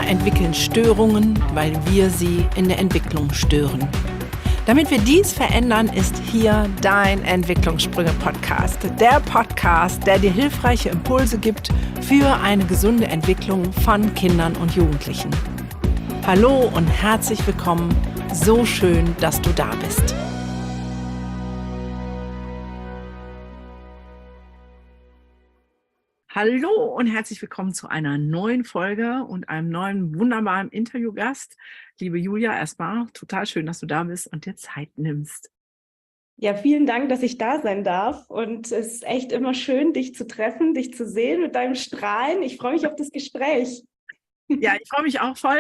Kinder entwickeln Störungen, weil wir sie in der Entwicklung stören. Damit wir dies verändern, ist hier dein Entwicklungssprünge-Podcast. Der Podcast, der dir hilfreiche Impulse gibt für eine gesunde Entwicklung von Kindern und Jugendlichen. Hallo und herzlich willkommen. So schön, dass du da bist. Hallo und herzlich willkommen zu einer neuen Folge und einem neuen wunderbaren Interviewgast. Liebe Julia, erstmal total schön, dass du da bist und dir Zeit nimmst. Ja, vielen Dank, dass ich da sein darf. Und es ist echt immer schön, dich zu treffen, dich zu sehen mit deinem Strahlen. Ich freue mich auf das Gespräch. Ja, ich freue mich auch voll.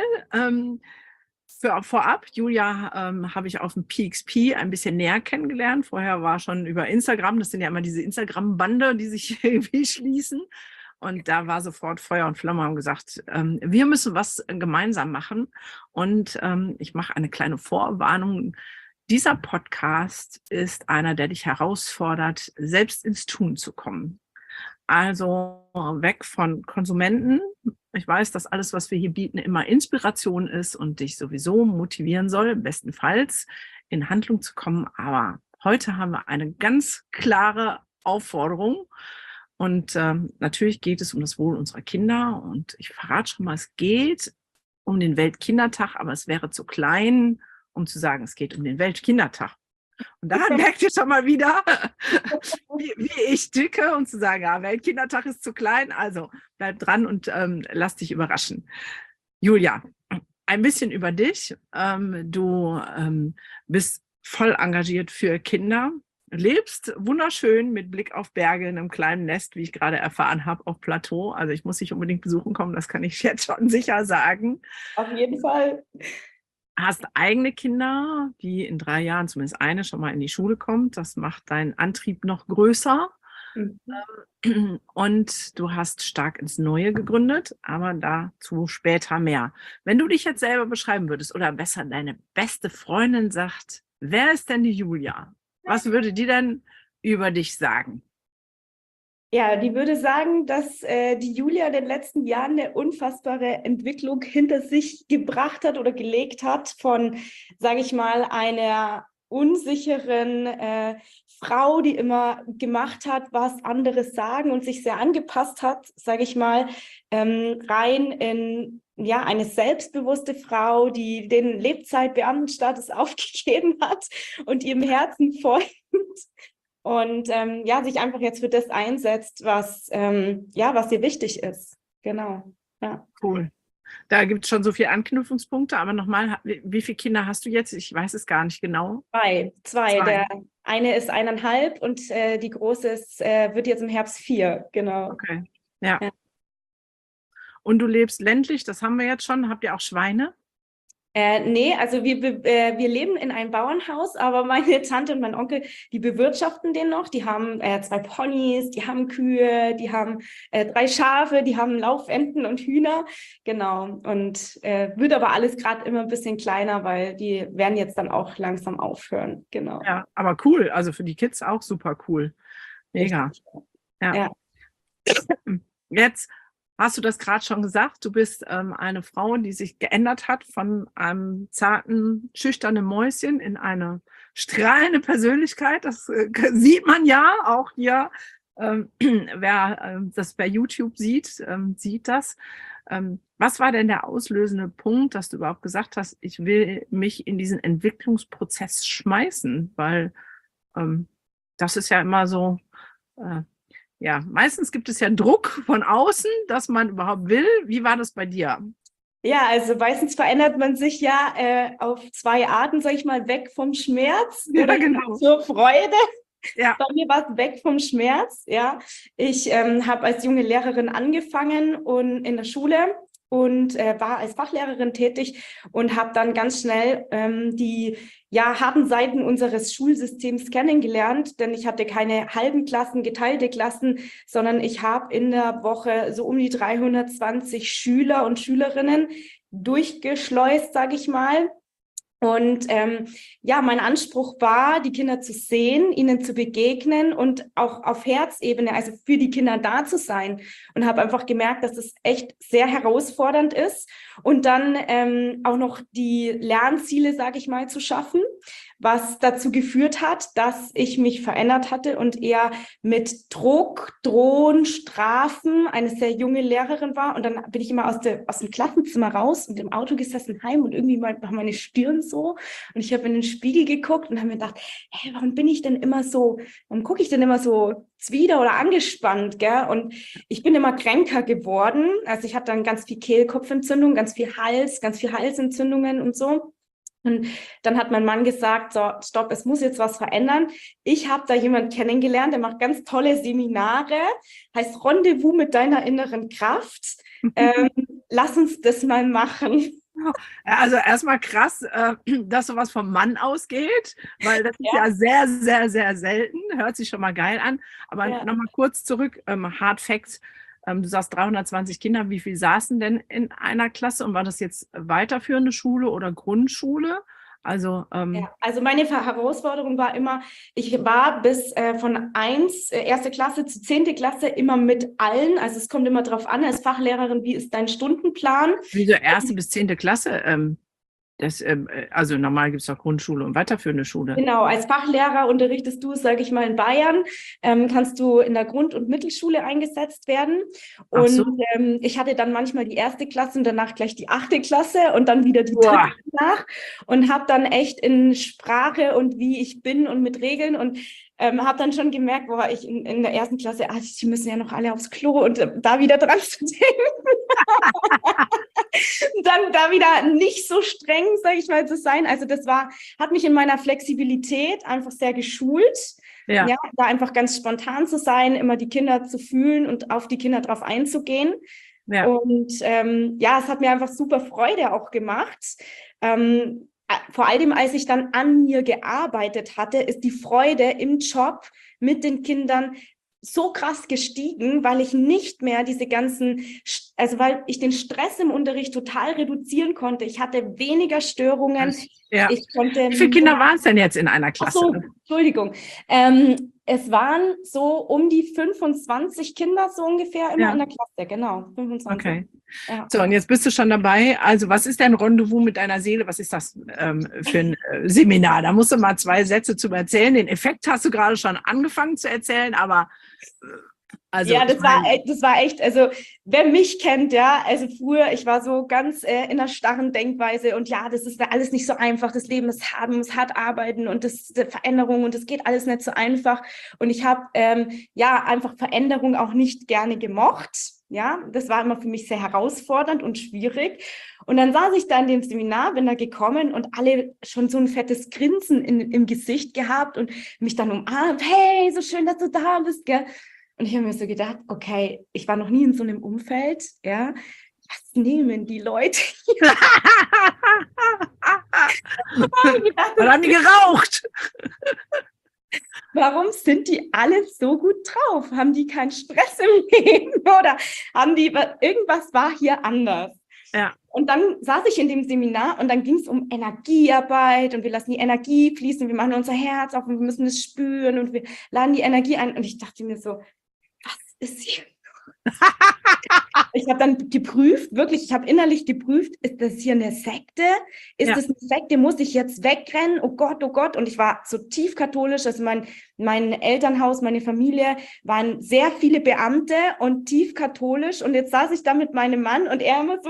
Vorab, Julia habe ich auf dem PXP ein bisschen näher kennengelernt. Vorher war schon über Instagram, das sind ja immer diese Instagram-Bande, die sich irgendwie schließen. Und da war sofort Feuer und Flamme und gesagt, wir müssen was gemeinsam machen. Und ich mache eine kleine Vorwarnung. Dieser Podcast ist einer, der dich herausfordert, selbst ins Tun zu kommen. Also weg von Konsumenten. Ich weiß, dass alles, was wir hier bieten, immer Inspiration ist und dich sowieso motivieren soll, bestenfalls in Handlung zu kommen. Aber heute haben wir eine ganz klare Aufforderung. Und natürlich geht es um das Wohl unserer Kinder. Und ich verrate schon mal, es geht um den Weltkindertag, aber es wäre zu klein, um zu sagen, es geht um den Weltkindertag. Und daran merkt ihr schon mal wieder, wie ich ticke und zu sagen, ja, Weltkindertag ist zu klein. Also bleib dran und lass dich überraschen. Julia, ein bisschen über dich. Du bist voll engagiert für Kinder, lebst wunderschön mit Blick auf Berge in einem kleinen Nest, wie ich gerade erfahren habe, auf Plateau. Also ich muss dich unbedingt besuchen kommen, das kann ich jetzt schon sicher sagen. Auf jeden Fall. Hast eigene Kinder, die in 3 Jahren, zumindest eine, schon mal in die Schule kommt. Das macht deinen Antrieb noch größer. Mhm. Und du hast stark ins Neue gegründet, aber dazu später mehr. Wenn du dich jetzt selber beschreiben würdest, oder besser deine beste Freundin sagt, wer ist denn die Julia? Was würde die denn über dich sagen? Ja, die würde sagen, dass die Julia in den letzten Jahren eine unfassbare Entwicklung hinter sich gebracht hat oder gelegt hat von, sage ich mal, einer unsicheren Frau, die immer gemacht hat, was andere sagen und sich sehr angepasst hat, sage ich mal, rein in eine selbstbewusste Frau, die den Lebzeitbeamtenstatus aufgegeben hat und ihrem Herzen folgt. Und sich einfach jetzt für das einsetzt, was ihr wichtig ist. Genau. Ja. Cool. Da gibt es schon so viele Anknüpfungspunkte, aber nochmal, wie viele Kinder hast du jetzt? Ich weiß es gar nicht genau. Zwei. Der eine ist 1,5 und die große wird jetzt im Herbst 4. Genau. Okay. Ja. Und du lebst ländlich, das haben wir jetzt schon. Habt ihr auch Schweine? Nee, also wir leben in einem Bauernhaus, aber meine Tante und mein Onkel, die bewirtschaften den noch. Die haben 2 Ponys, die haben Kühe, die haben 3 Schafe, die haben Laufenten und Hühner. Genau. Und wird aber alles gerade immer ein bisschen kleiner, weil die werden jetzt dann auch langsam aufhören. Genau. Ja, aber cool. Also für die Kids auch super cool. Mega. Ja. Jetzt hast du das gerade schon gesagt, du bist eine Frau, die sich geändert hat von einem zarten, schüchternen Mäuschen in eine strahlende Persönlichkeit. Das sieht man ja auch hier. Wer das bei YouTube sieht, sieht das. Was war denn der auslösende Punkt, dass du überhaupt gesagt hast, ich will mich in diesen Entwicklungsprozess schmeißen? Weil das ist ja immer so... Ja, meistens gibt es ja Druck von außen, dass man überhaupt will. Wie war das bei dir? Ja, also meistens verändert man sich ja auf 2 Arten, sag ich mal, weg vom Schmerz oder genau. zur Freude. Ja. Bei mir war es weg vom Schmerz. Ja, ich habe als junge Lehrerin angefangen und in der Schule und war als Fachlehrerin tätig und habe dann ganz schnell die harten Seiten unseres Schulsystems kennengelernt, denn ich hatte keine halben Klassen, geteilte Klassen, sondern ich habe in der Woche so um die 320 Schüler und Schülerinnen durchgeschleust, sage ich mal. Und ja, mein Anspruch war, die Kinder zu sehen, ihnen zu begegnen und auch auf Herzebene, also für die Kinder da zu sein. Und habe einfach gemerkt, dass es echt sehr herausfordernd ist. Und dann auch noch die Lernziele, sage ich mal, zu schaffen, was dazu geführt hat, dass ich mich verändert hatte und eher mit Druck, Drohen, Strafen eine sehr junge Lehrerin war. Und dann bin ich immer aus dem Klassenzimmer raus und im Auto gesessen heim und irgendwie war meine Stirn so. Und ich habe in den Spiegel geguckt und habe mir gedacht, hey, warum gucke ich denn immer so zwider oder angespannt, gell? Und ich bin immer kränker geworden. Also ich hatte dann ganz viel Kehlkopfentzündung, ganz viel Halsentzündungen und so. Und dann hat mein Mann gesagt, so, stopp, es muss jetzt was verändern. Ich habe da jemanden kennengelernt, der macht ganz tolle Seminare, heißt Rendezvous mit deiner inneren Kraft. Lass uns das mal machen. Also erstmal krass, dass sowas vom Mann ausgeht, weil das ist ja sehr, sehr, sehr selten. Hört sich schon mal geil an. Aber nochmal kurz zurück, Hard Facts. Du sagst 320 Kinder, wie viel saßen denn in einer Klasse? Und war das jetzt weiterführende Schule oder Grundschule? Also, also meine Herausforderung war immer, ich war bis von 1. Klasse zu 10. Klasse immer mit allen. Also es kommt immer drauf an, als Fachlehrerin, wie ist dein Stundenplan? Wieso 1. bis 10. Klasse? Also normal gibt es doch Grundschule und weiterführende Schule. Genau, als Fachlehrer unterrichtest du, sage ich mal, in Bayern, kannst du in der Grund- und Mittelschule eingesetzt werden. Und so. Ich hatte dann manchmal die 1. Klasse und danach gleich die 8. Klasse und dann wieder die 3. nach und habe dann echt in Sprache und wie ich bin und mit Regeln und habe dann schon gemerkt, boah, ich in der 1. Klasse, die müssen ja noch alle aufs Klo und da wieder dran zu denken. Dann da wieder nicht so streng, sage ich mal, zu sein. Also das hat mich in meiner Flexibilität einfach sehr geschult. Ja, da einfach ganz spontan zu sein, immer die Kinder zu fühlen und auf die Kinder drauf einzugehen. Ja. Und es hat mir einfach super Freude auch gemacht. Vor allem, als ich dann an mir gearbeitet hatte, ist die Freude im Job mit den Kindern so krass gestiegen, weil ich nicht mehr weil ich den Stress im Unterricht total reduzieren konnte. Ich hatte weniger Störungen. Ja. Wie viele Kinder waren es denn jetzt in einer Klasse? Ach so, Entschuldigung. Es waren so um die 25 Kinder so ungefähr immer in der Klasse, genau, 25. Okay. Ja. So, und jetzt bist du schon dabei. Also, was ist dein Rendezvous mit deiner Seele? Was ist das für ein Seminar? Da musst du mal 2 Sätze zu erzählen. Den Effekt hast du gerade schon angefangen zu erzählen, aber also, ja, das war echt, also wer mich kennt, also früher, ich war so ganz in einer starren Denkweise und ja, das ist alles nicht so einfach, das Leben ist hart, man muss hart arbeiten und das ist Veränderung und das geht alles nicht so einfach und ich habe einfach Veränderung auch nicht gerne gemocht, das war immer für mich sehr herausfordernd und schwierig und dann saß ich da in dem Seminar, bin da gekommen und alle schon so ein fettes Grinsen im Gesicht gehabt und mich dann umarmt, hey, so schön, dass du da bist, gell? Und ich habe mir so gedacht, okay, ich war noch nie in so einem Umfeld, was nehmen die Leute hier? Dann haben die geraucht. Warum sind die alle so gut drauf? Haben die keinen Stress im Leben oder irgendwas war hier anders? Ja. Und dann saß ich in dem Seminar und dann ging es um Energiearbeit und wir lassen die Energie fließen, wir machen unser Herz auf und wir müssen es spüren und wir laden die Energie ein. Und ich dachte mir so, was ist hier? Ich habe dann geprüft, wirklich, ich habe innerlich geprüft, ist das hier eine Sekte? Ist das eine Sekte? Muss ich jetzt wegrennen? Oh Gott, oh Gott. Und ich war so tief katholisch, also mein Elternhaus, meine Familie waren sehr viele Beamte und tief katholisch. Und jetzt saß ich da mit meinem Mann und er immer so,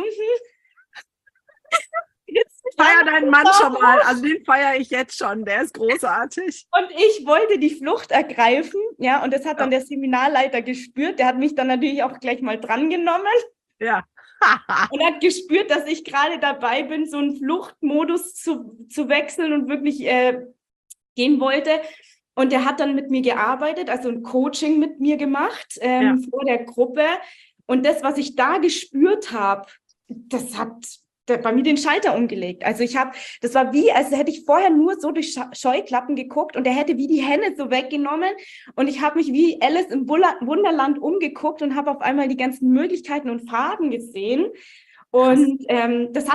feier deinen Mann schon mal, also den feiere ich jetzt schon, der ist großartig. Und ich wollte die Flucht ergreifen, und das hat dann der Seminarleiter gespürt, der hat mich dann natürlich auch gleich mal drangenommen. Ja. Und hat gespürt, dass ich gerade dabei bin, so einen Fluchtmodus zu wechseln und wirklich gehen wollte. Und der hat dann mit mir gearbeitet, also ein Coaching mit mir gemacht vor der Gruppe. Und das, was ich da gespürt habe, das hat bei mir den Schalter umgelegt. Also das war wie, als hätte ich vorher nur so durch Scheuklappen geguckt und er hätte wie die Hände so weggenommen und ich habe mich wie Alice im Wunderland umgeguckt und habe auf einmal die ganzen Möglichkeiten und Farben gesehen und das hat mich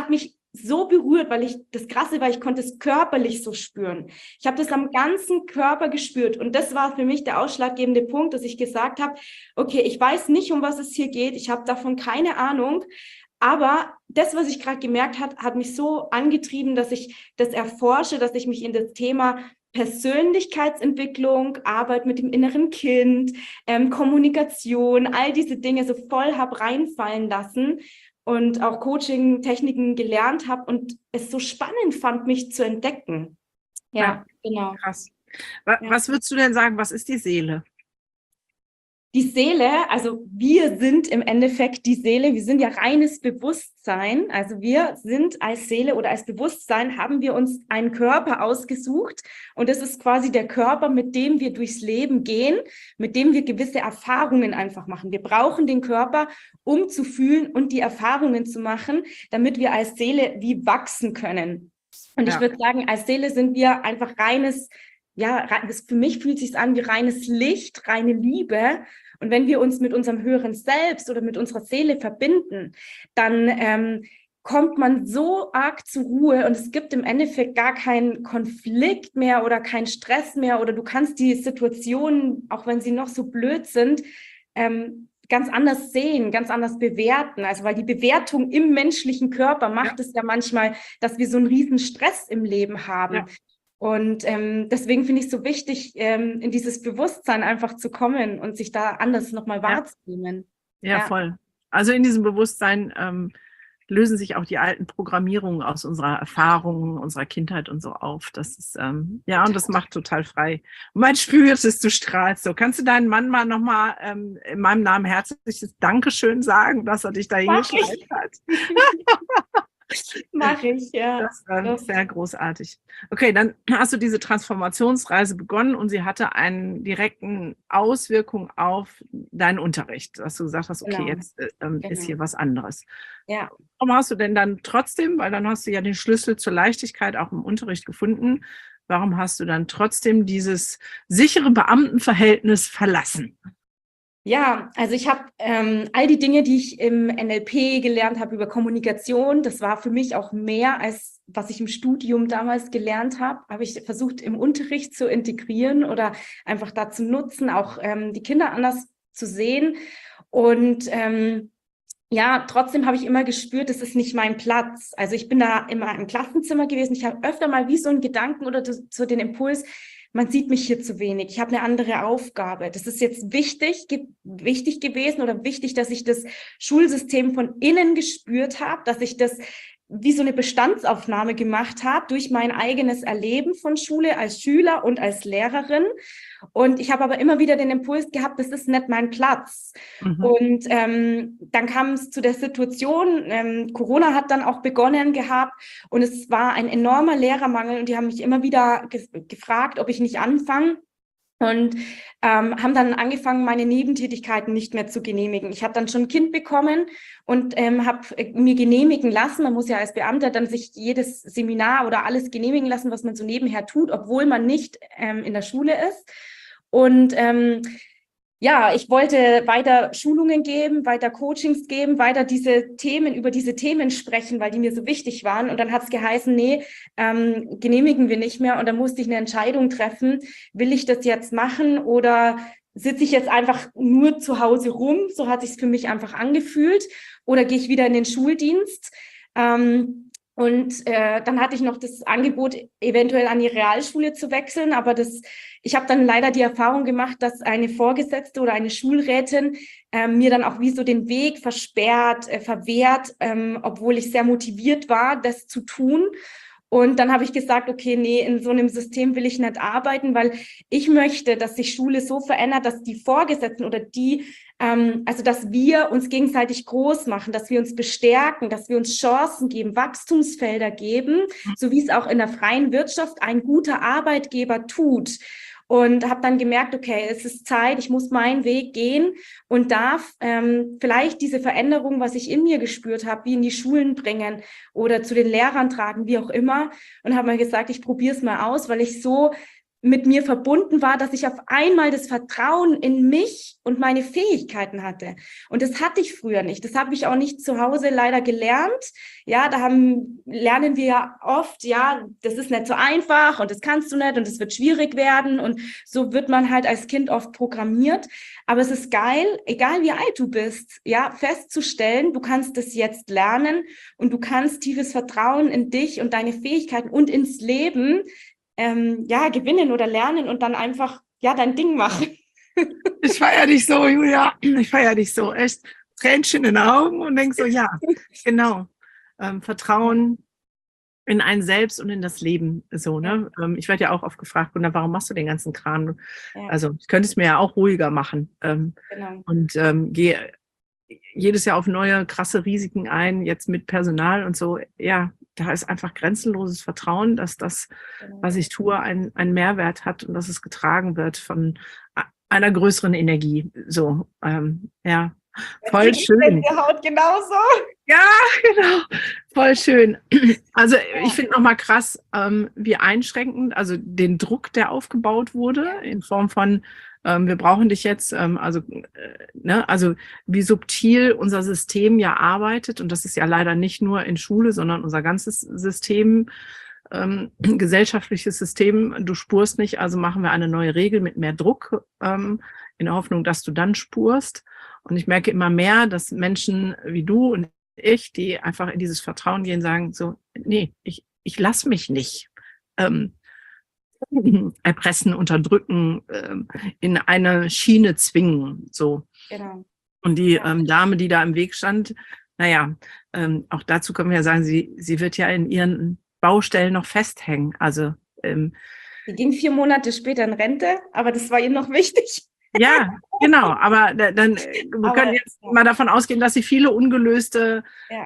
so berührt, das Krasse war, ich konnte es körperlich so spüren. Ich habe das am ganzen Körper gespürt und das war für mich der ausschlaggebende Punkt, dass ich gesagt habe, okay, ich weiß nicht, um was es hier geht, ich habe davon keine Ahnung, aber das, was ich gerade gemerkt habe, hat mich so angetrieben, dass ich das erforsche, dass ich mich in das Thema Persönlichkeitsentwicklung, Arbeit mit dem inneren Kind, Kommunikation, all diese Dinge so voll habe reinfallen lassen und auch Coaching-Techniken gelernt habe und es so spannend fand, mich zu entdecken. Ja, genau. Krass. Was würdest du denn sagen, was ist die Seele? Die Seele, also wir sind im Endeffekt die Seele, wir sind ja reines Bewusstsein, also wir sind als Seele oder als Bewusstsein haben wir uns einen Körper ausgesucht und das ist quasi der Körper, mit dem wir durchs Leben gehen, mit dem wir gewisse Erfahrungen einfach machen. Wir brauchen den Körper, um zu fühlen und die Erfahrungen zu machen, damit wir als Seele wie wachsen können. Und ich würde sagen, als Seele sind wir einfach reines, für mich fühlt es sich an wie reines Licht, reine Liebe. Und wenn wir uns mit unserem höheren Selbst oder mit unserer Seele verbinden, dann kommt man so arg zur Ruhe und es gibt im Endeffekt gar keinen Konflikt mehr oder keinen Stress mehr oder du kannst die Situationen, auch wenn sie noch so blöd sind, ganz anders sehen, ganz anders bewerten. Also weil die Bewertung im menschlichen Körper macht es ja manchmal, dass wir so einen riesen Stress im Leben haben. Ja. Und deswegen finde ich es so wichtig, in dieses Bewusstsein einfach zu kommen und sich da anders nochmal wahrzunehmen. Ja, voll. Also in diesem Bewusstsein lösen sich auch die alten Programmierungen aus unserer Erfahrung, unserer Kindheit und so auf. Das ist, und das macht total frei. Und man spürt es, du strahlst so. Kannst du deinen Mann mal nochmal in meinem Namen herzliches Dankeschön sagen, dass er dich da hingeschleift hat? Mache ich, ja. Das ist sehr großartig. Okay, dann hast du diese Transformationsreise begonnen und sie hatte einen direkten Auswirkung auf deinen Unterricht, dass du gesagt hast, okay, jetzt ist hier was anderes. Ja. Warum hast du denn dann trotzdem, weil dann hast du ja den Schlüssel zur Leichtigkeit auch im Unterricht gefunden, warum hast du dann trotzdem dieses sichere Beamtenverhältnis verlassen? Ja, also ich habe all die Dinge, die ich im NLP gelernt habe über Kommunikation, das war für mich auch mehr als was ich im Studium damals gelernt habe ich versucht im Unterricht zu integrieren oder einfach da zu nutzen, auch die Kinder anders zu sehen. Und trotzdem habe ich immer gespürt, das ist nicht mein Platz. Also ich bin da immer im Klassenzimmer gewesen. Ich habe öfter mal wie so einen Gedanken oder so den Impuls, man sieht mich hier zu wenig. Ich habe eine andere Aufgabe. Das ist jetzt wichtig gewesen oder wichtig, dass ich das Schulsystem von innen gespürt habe, dass ich das wie so eine Bestandsaufnahme gemacht habe durch mein eigenes Erleben von Schule als Schüler und als Lehrerin. Und ich habe aber immer wieder den Impuls gehabt, das ist nicht mein Platz. Mhm. Und dann kam es zu der Situation, Corona hat dann auch begonnen gehabt und es war ein enormer Lehrermangel und die haben mich immer wieder gefragt, ob ich nicht anfange. Und haben dann angefangen, meine Nebentätigkeiten nicht mehr zu genehmigen. Ich habe dann schon ein Kind bekommen und habe mir genehmigen lassen. Man muss ja als Beamter dann sich jedes Seminar oder alles genehmigen lassen, was man so nebenher tut, obwohl man nicht in der Schule ist. Und ich wollte weiter Schulungen geben, weiter Coachings geben, weiter über diese Themen sprechen, weil die mir so wichtig waren. Und dann hat es geheißen, nee, genehmigen wir nicht mehr. Und dann musste ich eine Entscheidung treffen, will ich das jetzt machen oder sitze ich jetzt einfach nur zu Hause rum? So hat es sich für mich einfach angefühlt. Oder gehe ich wieder in den Schuldienst? Und dann hatte ich noch das Angebot, eventuell an die Realschule zu wechseln. Aber ich habe dann leider die Erfahrung gemacht, dass eine Vorgesetzte oder eine Schulrätin mir dann auch wie so den Weg verwehrt, obwohl ich sehr motiviert war, das zu tun. Und dann habe ich gesagt, okay, nee, in so einem System will ich nicht arbeiten, weil ich möchte, dass sich Schule so verändert, dass die Vorgesetzten oder dass wir uns gegenseitig groß machen, dass wir uns bestärken, dass wir uns Chancen geben, Wachstumsfelder geben, so wie es auch in der freien Wirtschaft ein guter Arbeitgeber tut. Und habe dann gemerkt, okay, es ist Zeit, ich muss meinen Weg gehen und darf vielleicht diese Veränderung, was ich in mir gespürt habe, wie in die Schulen bringen oder zu den Lehrern tragen, wie auch immer. Und habe mal gesagt, ich probiere es mal aus, weil ich so mit mir verbunden war, dass ich auf einmal das Vertrauen in mich und meine Fähigkeiten hatte. Und das hatte ich früher nicht. Das habe ich auch nicht zu Hause leider gelernt. Ja, lernen wir ja oft, ja, das ist nicht so einfach und das kannst du nicht und es wird schwierig werden. Und so wird man halt als Kind oft programmiert. Aber es ist geil, egal wie alt du bist, ja, festzustellen, du kannst das jetzt lernen und du kannst tiefes Vertrauen in dich und deine Fähigkeiten und ins Leben gewinnen oder lernen und dann einfach, ja, dein Ding machen. Ich feiere dich so, Julia. Ich feiere dich so. Echt Tränchen in den Augen und denk so, ja, genau. Vertrauen in einen selbst und in das Leben. So, ne? Ich werde ja auch oft gefragt, warum machst du den ganzen Kram? Ja. Also ich könnte es mir ja auch ruhiger machen. Genau. Und gehe jedes Jahr auf neue, krasse Risiken ein, jetzt mit Personal und so. Ja, da ist einfach grenzenloses Vertrauen, dass das, was ich tue, einen Mehrwert hat und dass es getragen wird von einer größeren Energie. So, ja, voll schön. Haut genauso. Ja, genau, voll schön. Also ich finde nochmal krass, wie einschränkend, also den Druck, der aufgebaut wurde, in Form von, wir brauchen dich jetzt, also wie subtil unser System ja arbeitet. Und das ist ja leider nicht nur in Schule, sondern unser ganzes System, gesellschaftliches System. Du spurst nicht, also machen wir eine neue Regel mit mehr Druck, in der Hoffnung, dass du dann spurst. Und ich merke immer mehr, dass Menschen wie du und ich, die einfach in dieses Vertrauen gehen, sagen so, nee, ich lasse mich nicht erpressen, unterdrücken, in eine Schiene zwingen. So. Genau. Und die Dame, die da im Weg stand, naja, auch dazu können wir ja sagen, sie wird ja in ihren Baustellen noch festhängen. Also sie ging 4 Monate später in Rente, aber das war ihr noch wichtig. Ja, genau. Aber wir können jetzt mal davon ausgehen, dass sie viele ungelöste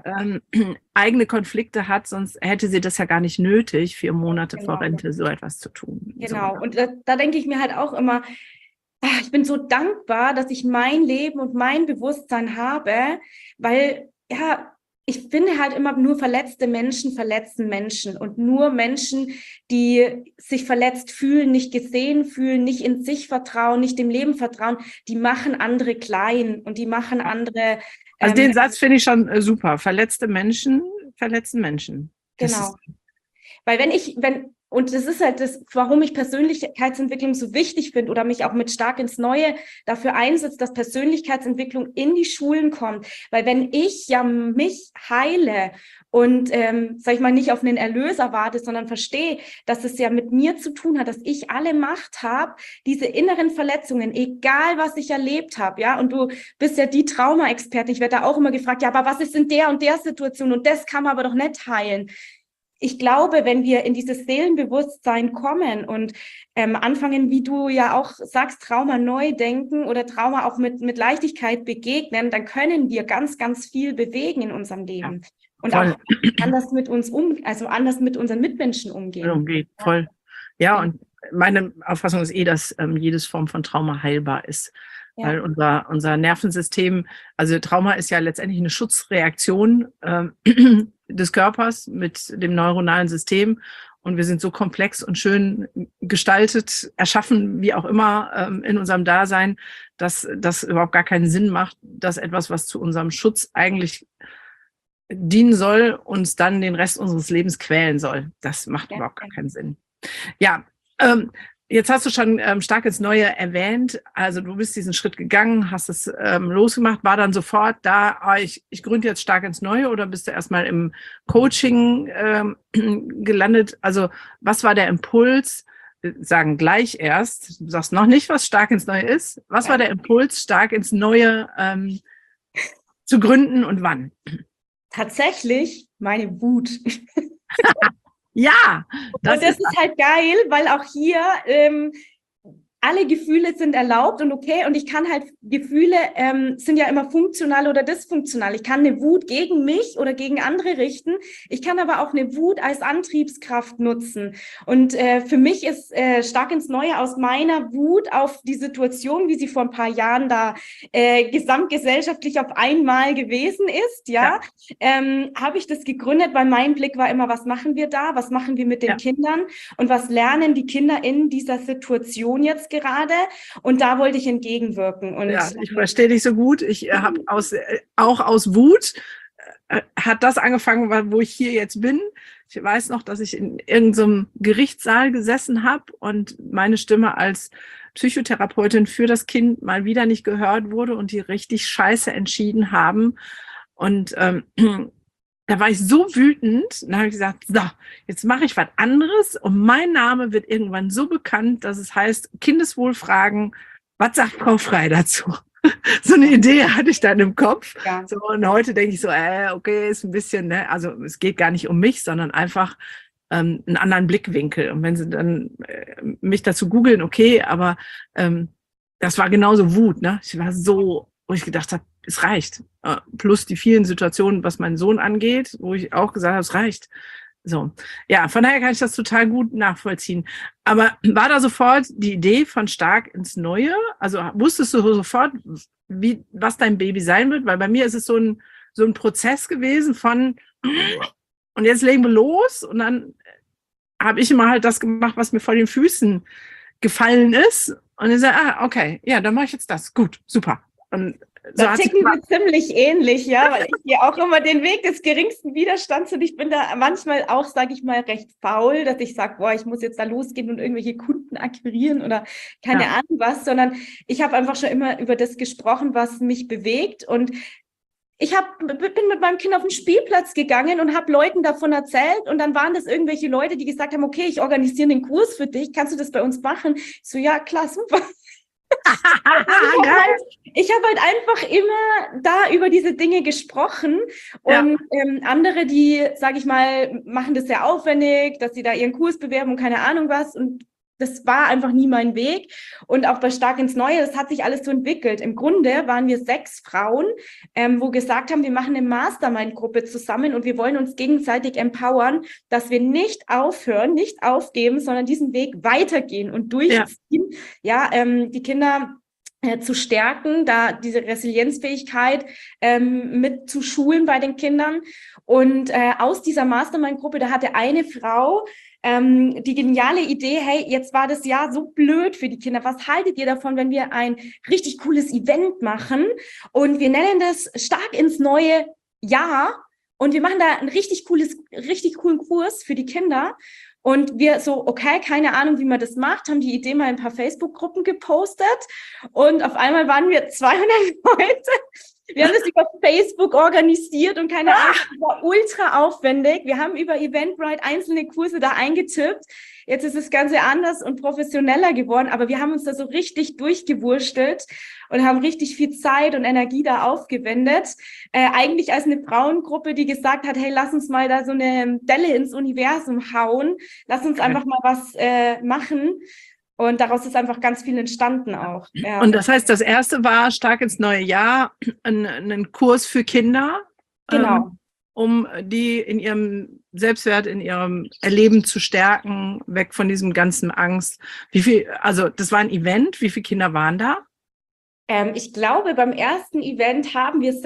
eigene Konflikte hat, sonst hätte sie das ja gar nicht nötig, 4 Monate vor Rente so etwas zu tun. Genau. So. Und da denke ich mir halt auch immer, ich bin so dankbar, dass ich mein Leben und mein Bewusstsein habe, weil, ja, ich finde halt immer, nur verletzte Menschen verletzen Menschen und nur Menschen, die sich verletzt fühlen, nicht gesehen fühlen, nicht in sich vertrauen, nicht dem Leben vertrauen, die machen andere klein und die machen andere. Also den Satz finde ich schon super. Verletzte Menschen verletzen Menschen. Genau. Weil und das ist halt das, warum ich Persönlichkeitsentwicklung so wichtig finde oder mich auch mit Stark ins Neue dafür einsetze, dass Persönlichkeitsentwicklung in die Schulen kommt. Weil wenn ich ja mich heile und, sag ich mal, nicht auf einen Erlöser warte, sondern verstehe, dass es ja mit mir zu tun hat, dass ich alle Macht habe, diese inneren Verletzungen, egal was ich erlebt habe, ja, und du bist ja die Trauma-Expertin, ich werde da auch immer gefragt, ja, aber was ist in der und der Situation und das kann man aber doch nicht heilen. Ich glaube, wenn wir in dieses Seelenbewusstsein kommen und anfangen, wie du ja auch sagst, Trauma neu denken oder Trauma auch mit Leichtigkeit begegnen, dann können wir ganz, ganz viel bewegen in unserem Leben. Ja, und auch anders mit uns anders mit unseren Mitmenschen umgehen. Voll. Ja, und meine Auffassung ist dass jedes Form von Trauma heilbar ist. Ja. Weil unser Nervensystem, also Trauma ist ja letztendlich eine Schutzreaktion des Körpers mit dem neuronalen System. Und wir sind so komplex und schön gestaltet, erschaffen, wie auch immer, in unserem Dasein, dass das überhaupt gar keinen Sinn macht, dass etwas, was zu unserem Schutz eigentlich dienen soll, uns dann den Rest unseres Lebens quälen soll. Das macht überhaupt gar keinen Sinn. Ja, jetzt hast du schon Stark ins Neue erwähnt. Also du bist diesen Schritt gegangen, hast es losgemacht, war dann sofort da, ich gründe jetzt Stark ins Neue, oder bist du erstmal im Coaching gelandet? Also was war der Impuls? Wir sagen gleich erst, du sagst noch nicht, was Stark ins Neue ist. Was war der Impuls, Stark ins Neue zu gründen und wann? Tatsächlich meine Wut. Ja, das ist halt geil, weil auch hier alle Gefühle sind erlaubt und okay. Und ich kann halt, Gefühle sind ja immer funktional oder dysfunktional. Ich kann eine Wut gegen mich oder gegen andere richten. Ich kann aber auch eine Wut als Antriebskraft nutzen. Und für mich ist stark ins Neue aus meiner Wut auf die Situation, wie sie vor ein paar Jahren da gesamtgesellschaftlich auf einmal gewesen ist, habe ich das gegründet, weil mein Blick war immer, was machen wir da? Was machen wir mit den Kindern? Und was lernen die Kinder in dieser Situation jetzt gerade? Und da wollte ich entgegenwirken. Und ich verstehe dich so gut. Ich habe auch aus Wut hat das angefangen, wo ich hier jetzt bin. Ich weiß noch, dass ich in irgendeinem Gerichtssaal gesessen habe und meine Stimme als Psychotherapeutin für das Kind mal wieder nicht gehört wurde und die richtig scheiße entschieden haben. Und da war ich so wütend, dann habe ich gesagt, so, jetzt mache ich was anderes und mein Name wird irgendwann so bekannt, dass es heißt, Kindeswohlfragen, was sagt Frau Frei dazu? So eine Idee hatte ich dann im Kopf. Ja. So, und heute denke ich so, okay, ist ein bisschen, ne, also es geht gar nicht um mich, sondern einfach einen anderen Blickwinkel. Und wenn sie dann mich dazu googeln, okay, aber das war genauso Wut, ne? Ich war so, wo ich gedacht habe, es reicht. Plus die vielen Situationen, was meinen Sohn angeht, wo ich auch gesagt habe, es reicht. So. Ja, von daher kann ich das total gut nachvollziehen. Aber war da sofort die Idee von stark ins Neue? Also wusstest du sofort, was dein Baby sein wird? Weil bei mir ist es so ein Prozess gewesen von und jetzt legen wir los und dann habe ich immer halt das gemacht, was mir vor den Füßen gefallen ist. Und ich sage, okay, ja, dann mache ich jetzt das. Gut, super. Und so da ticken wir ziemlich ähnlich, ja, weil ich gehe auch immer den Weg des geringsten Widerstands und ich bin da manchmal auch, sage ich mal, recht faul, dass ich sage, boah, ich muss jetzt da losgehen und irgendwelche Kunden akquirieren oder keine Ahnung was, sondern ich habe einfach schon immer über das gesprochen, was mich bewegt und ich bin mit meinem Kind auf den Spielplatz gegangen und habe Leuten davon erzählt und dann waren das irgendwelche Leute, die gesagt haben, okay, ich organisiere den Kurs für dich, kannst du das bei uns machen? Ich so, ja, klar, super. Ich habe halt einfach immer da über diese Dinge gesprochen und andere, die, sage ich mal, machen das sehr aufwendig, dass sie da ihren Kurs bewerben und keine Ahnung was und das war einfach nie mein Weg und auch bei Stark ins Neue, das hat sich alles so entwickelt. Im Grunde waren wir 6 Frauen, wo gesagt haben, wir machen eine Mastermind-Gruppe zusammen und wir wollen uns gegenseitig empowern, dass wir nicht aufhören, nicht aufgeben, sondern diesen Weg weitergehen und durchziehen. Die Kinder zu stärken, da diese Resilienzfähigkeit mit zu schulen bei den Kindern. Und aus dieser Mastermind-Gruppe, da hatte eine Frau die geniale Idee, hey, jetzt war das Jahr so blöd für die Kinder. Was haltet ihr davon, wenn wir ein richtig cooles Event machen und wir nennen das Stark ins neue Jahr und wir machen da einen richtig coolen Kurs für die Kinder. Und wir so, okay, keine Ahnung, wie man das macht, haben die Idee mal in ein paar Facebook-Gruppen gepostet und auf einmal waren wir 200 Leute. Wir haben das über Facebook organisiert und keine Ahnung, das war ultra aufwendig. Wir haben über Eventbrite einzelne Kurse da eingetippt. Jetzt ist das Ganze anders und professioneller geworden, aber wir haben uns da so richtig durchgewurstelt und haben richtig viel Zeit und Energie da aufgewendet. Eigentlich als eine Frauengruppe, die gesagt hat, hey, lass uns mal da so eine Delle ins Universum hauen. Lass uns einfach mal was machen. Und daraus ist einfach ganz viel entstanden auch. Ja. Und das heißt, das erste war Stark ins neue Jahr, ein Kurs für Kinder, genau. Um die in ihrem Selbstwert, in ihrem Erleben zu stärken, weg von diesem ganzen Angst. Also das war ein Event, wie viele Kinder waren da? Ich glaube, beim ersten Event haben wir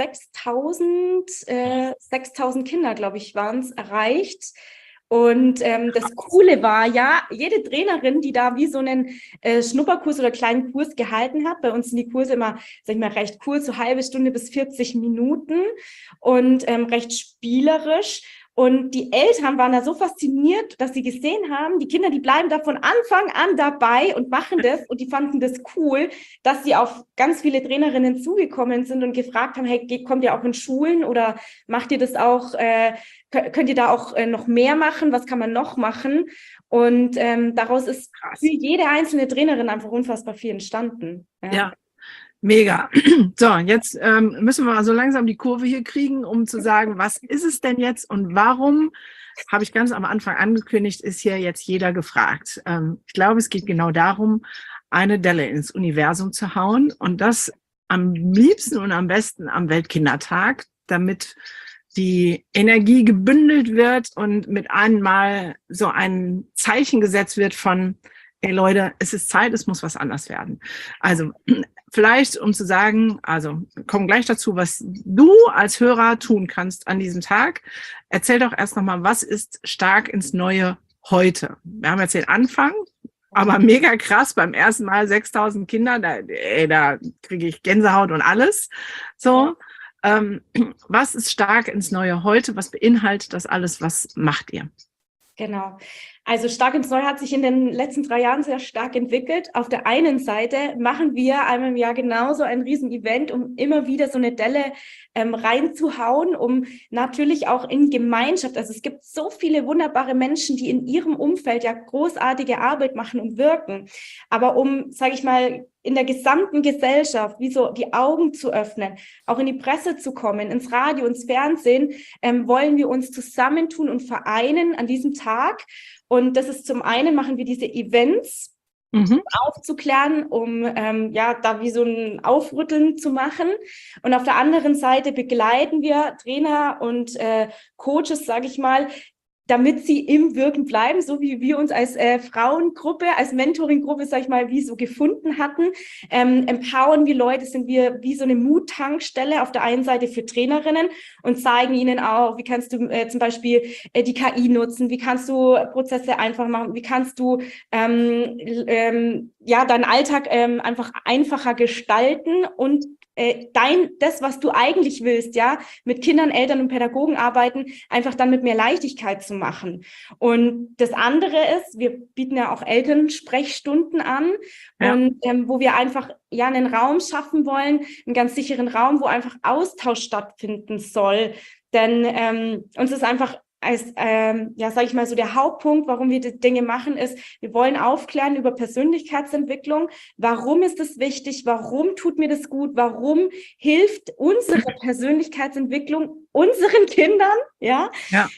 6.000 Kinder, glaube ich, waren es, erreicht. Und das Coole war ja, jede Trainerin, die da wie so einen Schnupperkurs oder kleinen Kurs gehalten hat, bei uns sind die Kurse immer, sag ich mal, recht kurz, so halbe Stunde bis 40 Minuten und recht spielerisch. Und die Eltern waren da so fasziniert, dass sie gesehen haben, die Kinder, die bleiben da von Anfang an dabei und machen das und die fanden das cool, dass sie auf ganz viele Trainerinnen zugekommen sind und gefragt haben, hey, kommt ihr auch in Schulen oder macht ihr das auch, könnt ihr da auch noch mehr machen, was kann man noch machen? Und daraus ist für jede einzelne Trainerin einfach unfassbar viel entstanden. Ja. Mega. So, jetzt müssen wir mal so langsam die Kurve hier kriegen, um zu sagen, was ist es denn jetzt und warum, habe ich ganz am Anfang angekündigt, ist hier jetzt jeder gefragt. Ich glaube, es geht genau darum, eine Delle ins Universum zu hauen und das am liebsten und am besten am Weltkindertag, damit die Energie gebündelt wird und mit einmal so ein Zeichen gesetzt wird von, ey Leute, es ist Zeit, es muss was anders werden. Also vielleicht, um zu sagen, also kommen gleich dazu, was du als Hörer tun kannst an diesem Tag. Erzähl doch erst nochmal, was ist stark ins neue heute? Wir haben jetzt den Anfang, aber mega krass, beim ersten Mal 6.000 Kinder, da kriege ich Gänsehaut und alles. So, was ist stark ins neue heute? Was beinhaltet das alles? Was macht ihr? Genau. Also Stark ins Neue hat sich in den letzten 3 Jahren sehr stark entwickelt. Auf der einen Seite machen wir einmal im Jahr genauso ein Riesen-Event, um immer wieder so eine Delle reinzuhauen, um natürlich auch in Gemeinschaft, also es gibt so viele wunderbare Menschen, die in ihrem Umfeld ja großartige Arbeit machen und wirken, aber um, sage ich mal, in der gesamten Gesellschaft, wie so die Augen zu öffnen, auch in die Presse zu kommen, ins Radio, ins Fernsehen, wollen wir uns zusammentun und vereinen an diesem Tag. Und das ist zum einen, machen wir diese Events, aufzuklären, um da wie so ein Aufrütteln zu machen. Und auf der anderen Seite begleiten wir Trainer und Coaches, sage ich mal, damit sie im Wirken bleiben, so wie wir uns als Frauengruppe, als Mentoring-Gruppe, sag ich mal, wie so gefunden hatten. Empowern wir Leute, sind wir wie so eine Mut-Tankstelle auf der einen Seite für Trainerinnen und zeigen ihnen auch, wie kannst du zum Beispiel die KI nutzen, wie kannst du Prozesse einfach machen, wie kannst du deinen Alltag einfach einfacher gestalten und das, was du eigentlich willst, ja, mit Kindern, Eltern und Pädagogen arbeiten, einfach dann mit mehr Leichtigkeit zu machen. Und das andere ist, wir bieten ja auch Elternsprechstunden an, und wo wir einfach einen Raum schaffen wollen, einen ganz sicheren Raum, wo einfach Austausch stattfinden soll. Denn uns ist einfach als, sage ich mal so, der Hauptpunkt, warum wir die Dinge machen, ist, wir wollen aufklären über Persönlichkeitsentwicklung. Warum ist das wichtig? Warum tut mir das gut? Warum hilft unsere Persönlichkeitsentwicklung unseren Kindern? Ja.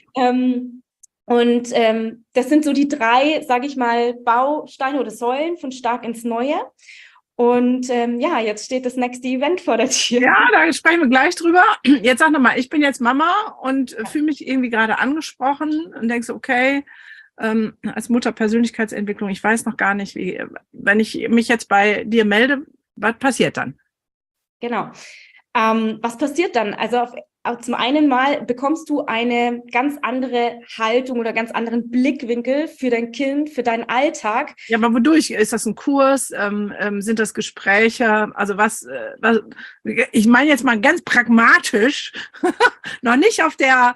Das sind so die 3, sage ich mal, Bausteine oder Säulen von Stark ins Neue. Und jetzt steht das nächste Event vor der Tür. Ja, da sprechen wir gleich drüber. Jetzt sag nochmal, ich bin jetzt Mama und fühle mich irgendwie gerade angesprochen und denke so, okay, als Mutter Persönlichkeitsentwicklung, ich weiß noch gar nicht, wie, wenn ich mich jetzt bei dir melde, was passiert dann? Genau. Was passiert dann? Also zum einen mal bekommst du eine ganz andere Haltung oder ganz anderen Blickwinkel für dein Kind, für deinen Alltag. Ja, aber wodurch? Ist das ein Kurs? Sind das Gespräche? Also was ich meine jetzt mal ganz pragmatisch, noch nicht auf der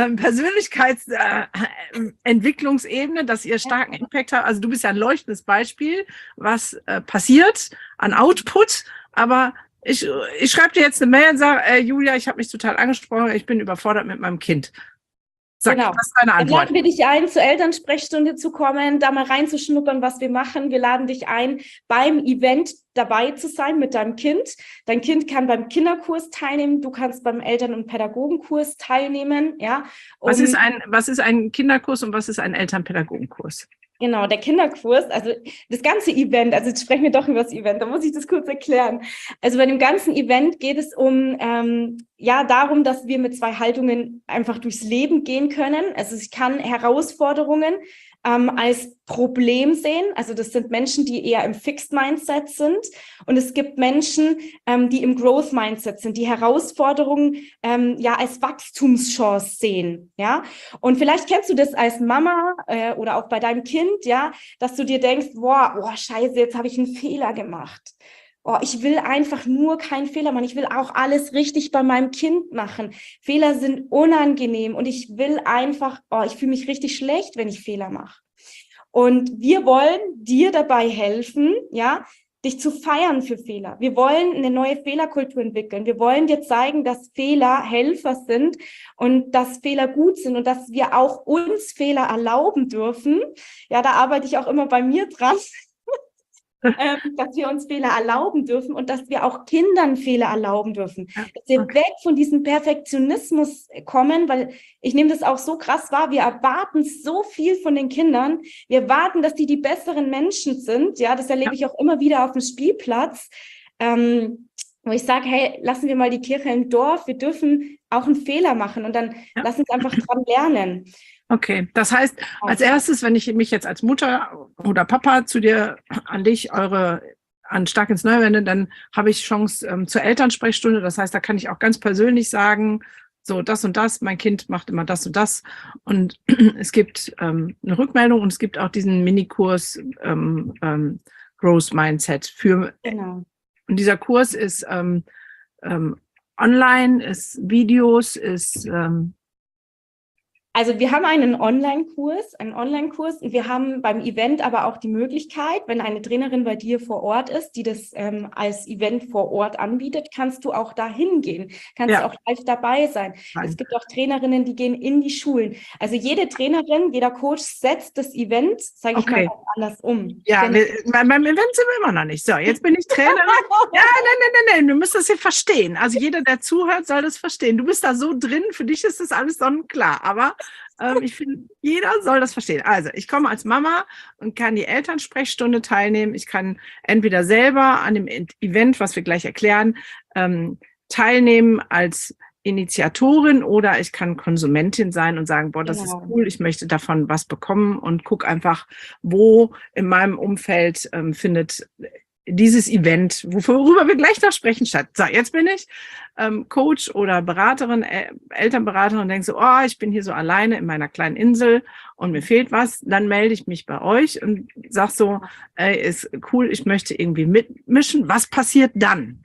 Persönlichkeitsentwicklungsebene, dass ihr starken Impact habt. Also du bist ja ein leuchtendes Beispiel, was passiert an Output, aber ich schreibe dir jetzt eine Mail und sage, Julia, ich habe mich total angesprochen, ich bin überfordert mit meinem Kind. Sag, genau. Was ist deine Antwort? Dann laden wir dich ein, zur Elternsprechstunde zu kommen, da mal reinzuschnuppern, was wir machen. Wir laden dich ein, beim Event dabei zu sein mit deinem Kind. Dein Kind kann beim Kinderkurs teilnehmen, du kannst beim Eltern- und Pädagogenkurs teilnehmen. Ja, was ist ein Kinderkurs und was ist ein Elternpädagogenkurs? Genau, der Kinderkurs, also das ganze Event, also jetzt sprechen wir doch über das Event, da muss ich das kurz erklären. Also bei dem ganzen Event geht es um, darum, dass wir mit 2 Haltungen einfach durchs Leben gehen können. Also ich kann Herausforderungen als Problem sehen. Also das sind Menschen, die eher im Fixed Mindset sind. Und es gibt Menschen, die im Growth Mindset sind, die Herausforderungen als Wachstumschance sehen. Ja, und vielleicht kennst du das als Mama oder auch bei deinem Kind, ja, dass du dir denkst, boah, scheiße, jetzt habe ich einen Fehler gemacht. Oh, ich will einfach nur keinen Fehler machen. Ich will auch alles richtig bei meinem Kind machen. Fehler sind unangenehm und ich will einfach, ich fühle mich richtig schlecht, wenn ich Fehler mache. Und wir wollen dir dabei helfen, ja, dich zu feiern für Fehler. Wir wollen eine neue Fehlerkultur entwickeln. Wir wollen dir zeigen, dass Fehler Helfer sind und dass Fehler gut sind und dass wir auch uns Fehler erlauben dürfen. Ja, da arbeite ich auch immer bei mir dran. dass wir uns Fehler erlauben dürfen und dass wir auch Kindern Fehler erlauben dürfen. Ja, Dass wir okay. weg von diesem Perfektionismus kommen, weil ich nehme das auch so krass wahr, wir erwarten so viel von den Kindern. Wir erwarten, dass die besseren Menschen sind. Ja, das erlebe Ja, ich auch immer wieder auf dem Spielplatz. Wo ich sage, hey, lassen wir mal die Kirche im Dorf, wir dürfen auch einen Fehler machen und dann ja. lass uns einfach dran lernen. Okay, das heißt, als erstes, wenn ich mich jetzt als Mutter oder Papa zu dir, an dich, an Stark ins Neue wende, dann habe ich Chance zur Elternsprechstunde. Das heißt, da kann ich auch ganz persönlich sagen, so das und das, mein Kind macht immer das und das. Und es gibt eine Rückmeldung und es gibt auch diesen Minikurs Growth Mindset Genau. und dieser Kurs ist online, ist Videos, ist Also wir haben einen Online-Kurs und wir haben beim Event aber auch die Möglichkeit, wenn eine Trainerin bei dir vor Ort ist, die das als Event vor Ort anbietet, kannst du auch da hingehen, kannst ja, auch live dabei sein. Es gibt auch Trainerinnen, die gehen in die Schulen. Also jede Trainerin, jeder Coach setzt das Event, sage ich mal, okay. auch anders um. Ja, Genau. beim Event sind wir immer noch nicht. So, jetzt bin ich Trainerin. Ja, nein, du musst das hier verstehen. Also jeder, der zuhört, soll das verstehen. Du bist da so drin, für dich ist das alles sonnenklar. Aber ich finde, jeder soll das verstehen. Also ich komme als Mama und kann die Elternsprechstunde teilnehmen. Ich kann entweder selber an dem Event, was wir gleich erklären, teilnehmen als Initiatorin oder ich kann Konsumentin sein und sagen, boah, das ist Genau. cool, ich möchte davon was bekommen und guck einfach, wo in meinem Umfeld findet dieses Event, worüber wir gleich noch sprechen, statt. So, jetzt bin ich Coach oder Beraterin, Elternberaterin und denke so, oh, ich bin hier so alleine in meiner kleinen Insel und mir fehlt was. Dann melde ich mich bei euch und sag so, ey, ist cool, ich möchte irgendwie mitmischen. Was passiert dann?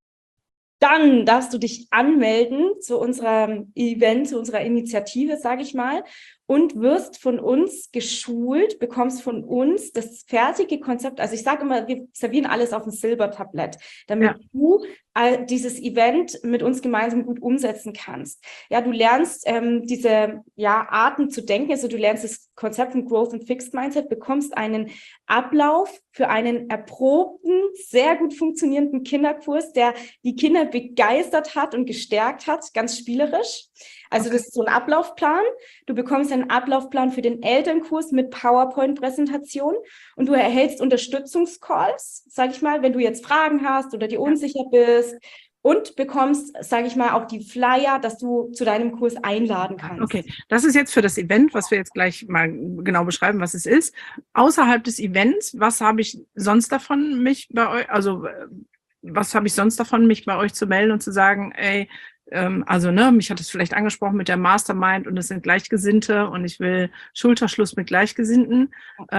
Dann darfst du dich anmelden zu unserem Event, zu unserer Initiative, sage ich mal, und wirst von uns geschult, bekommst von uns das fertige Konzept. Also ich sage immer, wir servieren alles auf dem Silbertablett, damit du dieses Event mit uns gemeinsam gut umsetzen kannst. Ja, du lernst diese Arten zu denken, also du lernst das Konzept von Growth und Fixed Mindset, bekommst einen Ablauf für einen erprobten, sehr gut funktionierenden Kinderkurs, der die Kinder begeistert hat und gestärkt hat, ganz spielerisch. Also das ist so ein Ablaufplan. Du bekommst einen Ablaufplan für den Elternkurs mit PowerPoint-Präsentation und du erhältst Unterstützungscalls, sage ich mal, wenn du jetzt Fragen hast oder dir unsicher bist und bekommst, sage ich mal, auch die Flyer, dass du zu deinem Kurs einladen kannst. Okay, das ist jetzt für das Event, was wir jetzt gleich mal genau beschreiben, was es ist. Außerhalb des Events, was habe ich sonst davon, mich bei euch, also was habe ich sonst davon, mich bei euch zu melden und zu sagen, ey, also mich hat es vielleicht angesprochen mit der Mastermind und es sind Gleichgesinnte und ich will Schulterschluss mit Gleichgesinnten.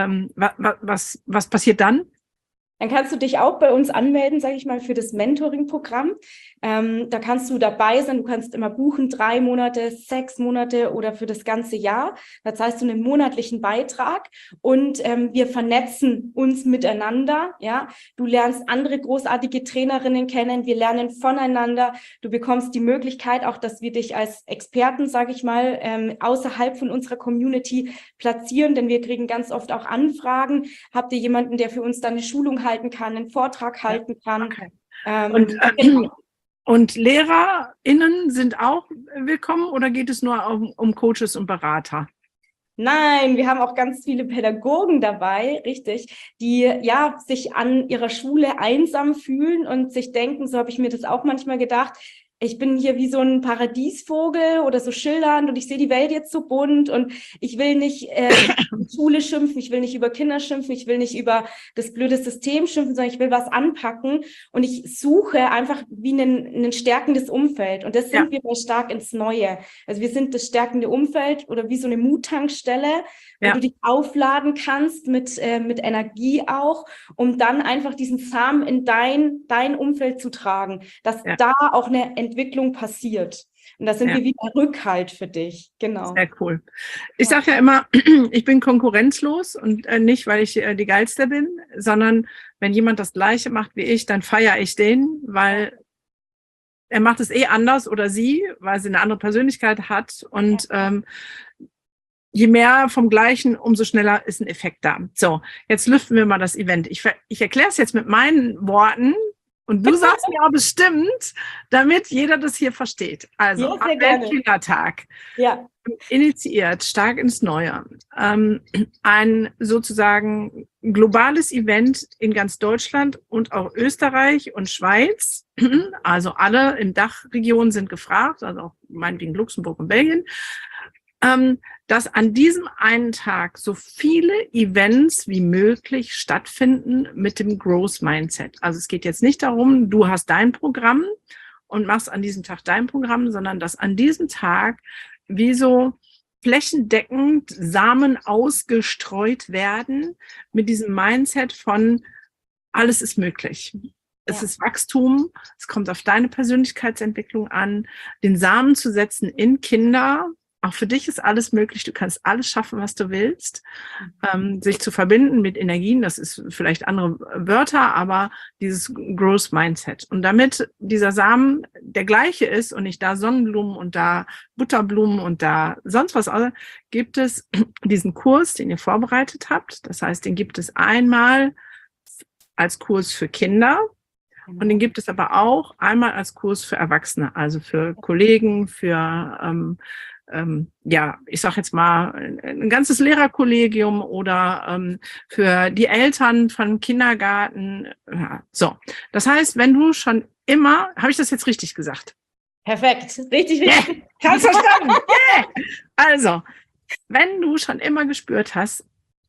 Was passiert dann? Dann kannst du dich auch bei uns anmelden, sage ich mal, für das Mentoring-Programm. Da kannst du dabei sein. Du kannst immer buchen, 3 Monate, 6 Monate oder für das ganze Jahr. Da zahlst du einen monatlichen Beitrag und wir vernetzen uns miteinander. Ja, du lernst andere großartige Trainerinnen kennen. Wir lernen voneinander. Du bekommst die Möglichkeit auch, dass wir dich als Experten, sage ich mal, außerhalb von unserer Community platzieren, denn wir kriegen ganz oft auch Anfragen. Habt ihr jemanden, der für uns dann eine Schulung halten kann, einen Vortrag halten kann? Okay. Und LehrerInnen sind auch willkommen oder geht es nur um Coaches und Berater? Nein, wir haben auch ganz viele Pädagogen dabei, richtig, die sich an ihrer Schule einsam fühlen und sich denken, so habe ich mir das auch manchmal gedacht, ich bin hier wie so ein Paradiesvogel oder so schildernd und ich sehe die Welt jetzt so bunt und ich will nicht über Schule schimpfen, ich will nicht über Kinder schimpfen, ich will nicht über das blöde System schimpfen, sondern ich will was anpacken und ich suche einfach wie ein stärkendes Umfeld und das sind wir bei Stark ins Neue. Also wir sind das stärkende Umfeld oder wie so eine Muttankstelle, wo du dich aufladen kannst mit Energie auch, um dann einfach diesen Samen in dein Umfeld zu tragen, dass da auch eine Entwicklung passiert. Und da sind wir wieder Rückhalt für dich. Genau. Sehr cool. Ich sage ja immer, ich bin konkurrenzlos und nicht, weil ich die Geilste bin, sondern wenn jemand das Gleiche macht wie ich, dann feiere ich den, weil er macht es anders oder sie, weil sie eine andere Persönlichkeit hat und je mehr vom Gleichen, umso schneller ist ein Effekt da. So, jetzt lüften wir mal das Event. Ich erkläre es jetzt mit meinen Worten und du sagst mir auch bestimmt, damit jeder das hier versteht. Also, Ja, am sehr gerne. Weltkindertag. Ja. Initiiert, stark ins Neue, ein sozusagen globales Event in ganz Deutschland und auch Österreich und Schweiz. Also alle in Dachregionen sind gefragt, also auch meinetwegen Luxemburg und Belgien, dass an diesem einen Tag so viele Events wie möglich stattfinden mit dem Growth Mindset. Also es geht jetzt nicht darum, du hast dein Programm und machst an diesem Tag dein Programm, sondern dass an diesem Tag wie so flächendeckend Samen ausgestreut werden mit diesem Mindset von alles ist möglich. Es ist Wachstum, es kommt auf deine Persönlichkeitsentwicklung an, den Samen zu setzen in Kinder. Auch für dich ist alles möglich. Du kannst alles schaffen, was du willst. Sich zu verbinden mit Energien, das ist vielleicht andere Wörter, aber dieses Growth Mindset. Und damit dieser Samen der gleiche ist und nicht da Sonnenblumen und da Butterblumen und da sonst was, gibt es diesen Kurs, den ihr vorbereitet habt. Das heißt, den gibt es einmal als Kurs für Kinder. Und den gibt es aber auch einmal als Kurs für Erwachsene, also für Kollegen, für ja, ich sage jetzt mal, ein ganzes Lehrerkollegium oder für die Eltern von Kindergarten. Ja, so, das heißt, wenn du schon immer, habe ich das jetzt richtig gesagt? Perfekt, richtig, richtig. Yeah. Kannst du verstanden? Yeah. Also, wenn du schon immer gespürt hast,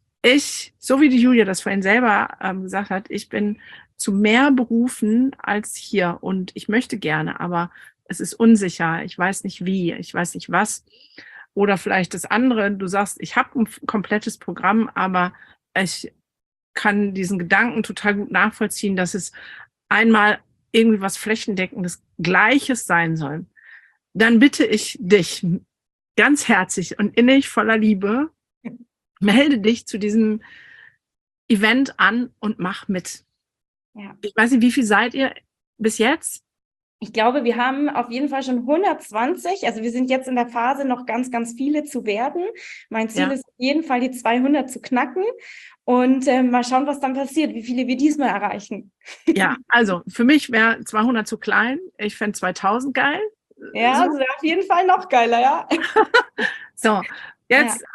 so wie die Julia das vorhin selber gesagt hat, ich bin zu mehr berufen als hier und ich möchte gerne, aber es ist unsicher, ich weiß nicht wie, ich weiß nicht was. Oder vielleicht das andere, du sagst, ich habe ein komplettes Programm, aber ich kann diesen Gedanken total gut nachvollziehen, dass es einmal irgendwie was Flächendeckendes Gleiches sein soll. Dann bitte ich dich ganz herzlich und innig voller Liebe, melde dich zu diesem Event an und mach mit. Ja. Ich weiß nicht, wie viel seid ihr bis jetzt? Ich glaube, wir haben auf jeden Fall schon 120. Also wir sind jetzt in der Phase, noch ganz, ganz viele zu werden. Mein Ziel ist auf jeden Fall, die 200 zu knacken. Und mal schauen, was dann passiert, wie viele wir diesmal erreichen. Ja, also für mich wäre 200 zu klein. Ich fände 2000 geil. Ja, so. Das wäre auf jeden Fall noch geiler, ja. So, jetzt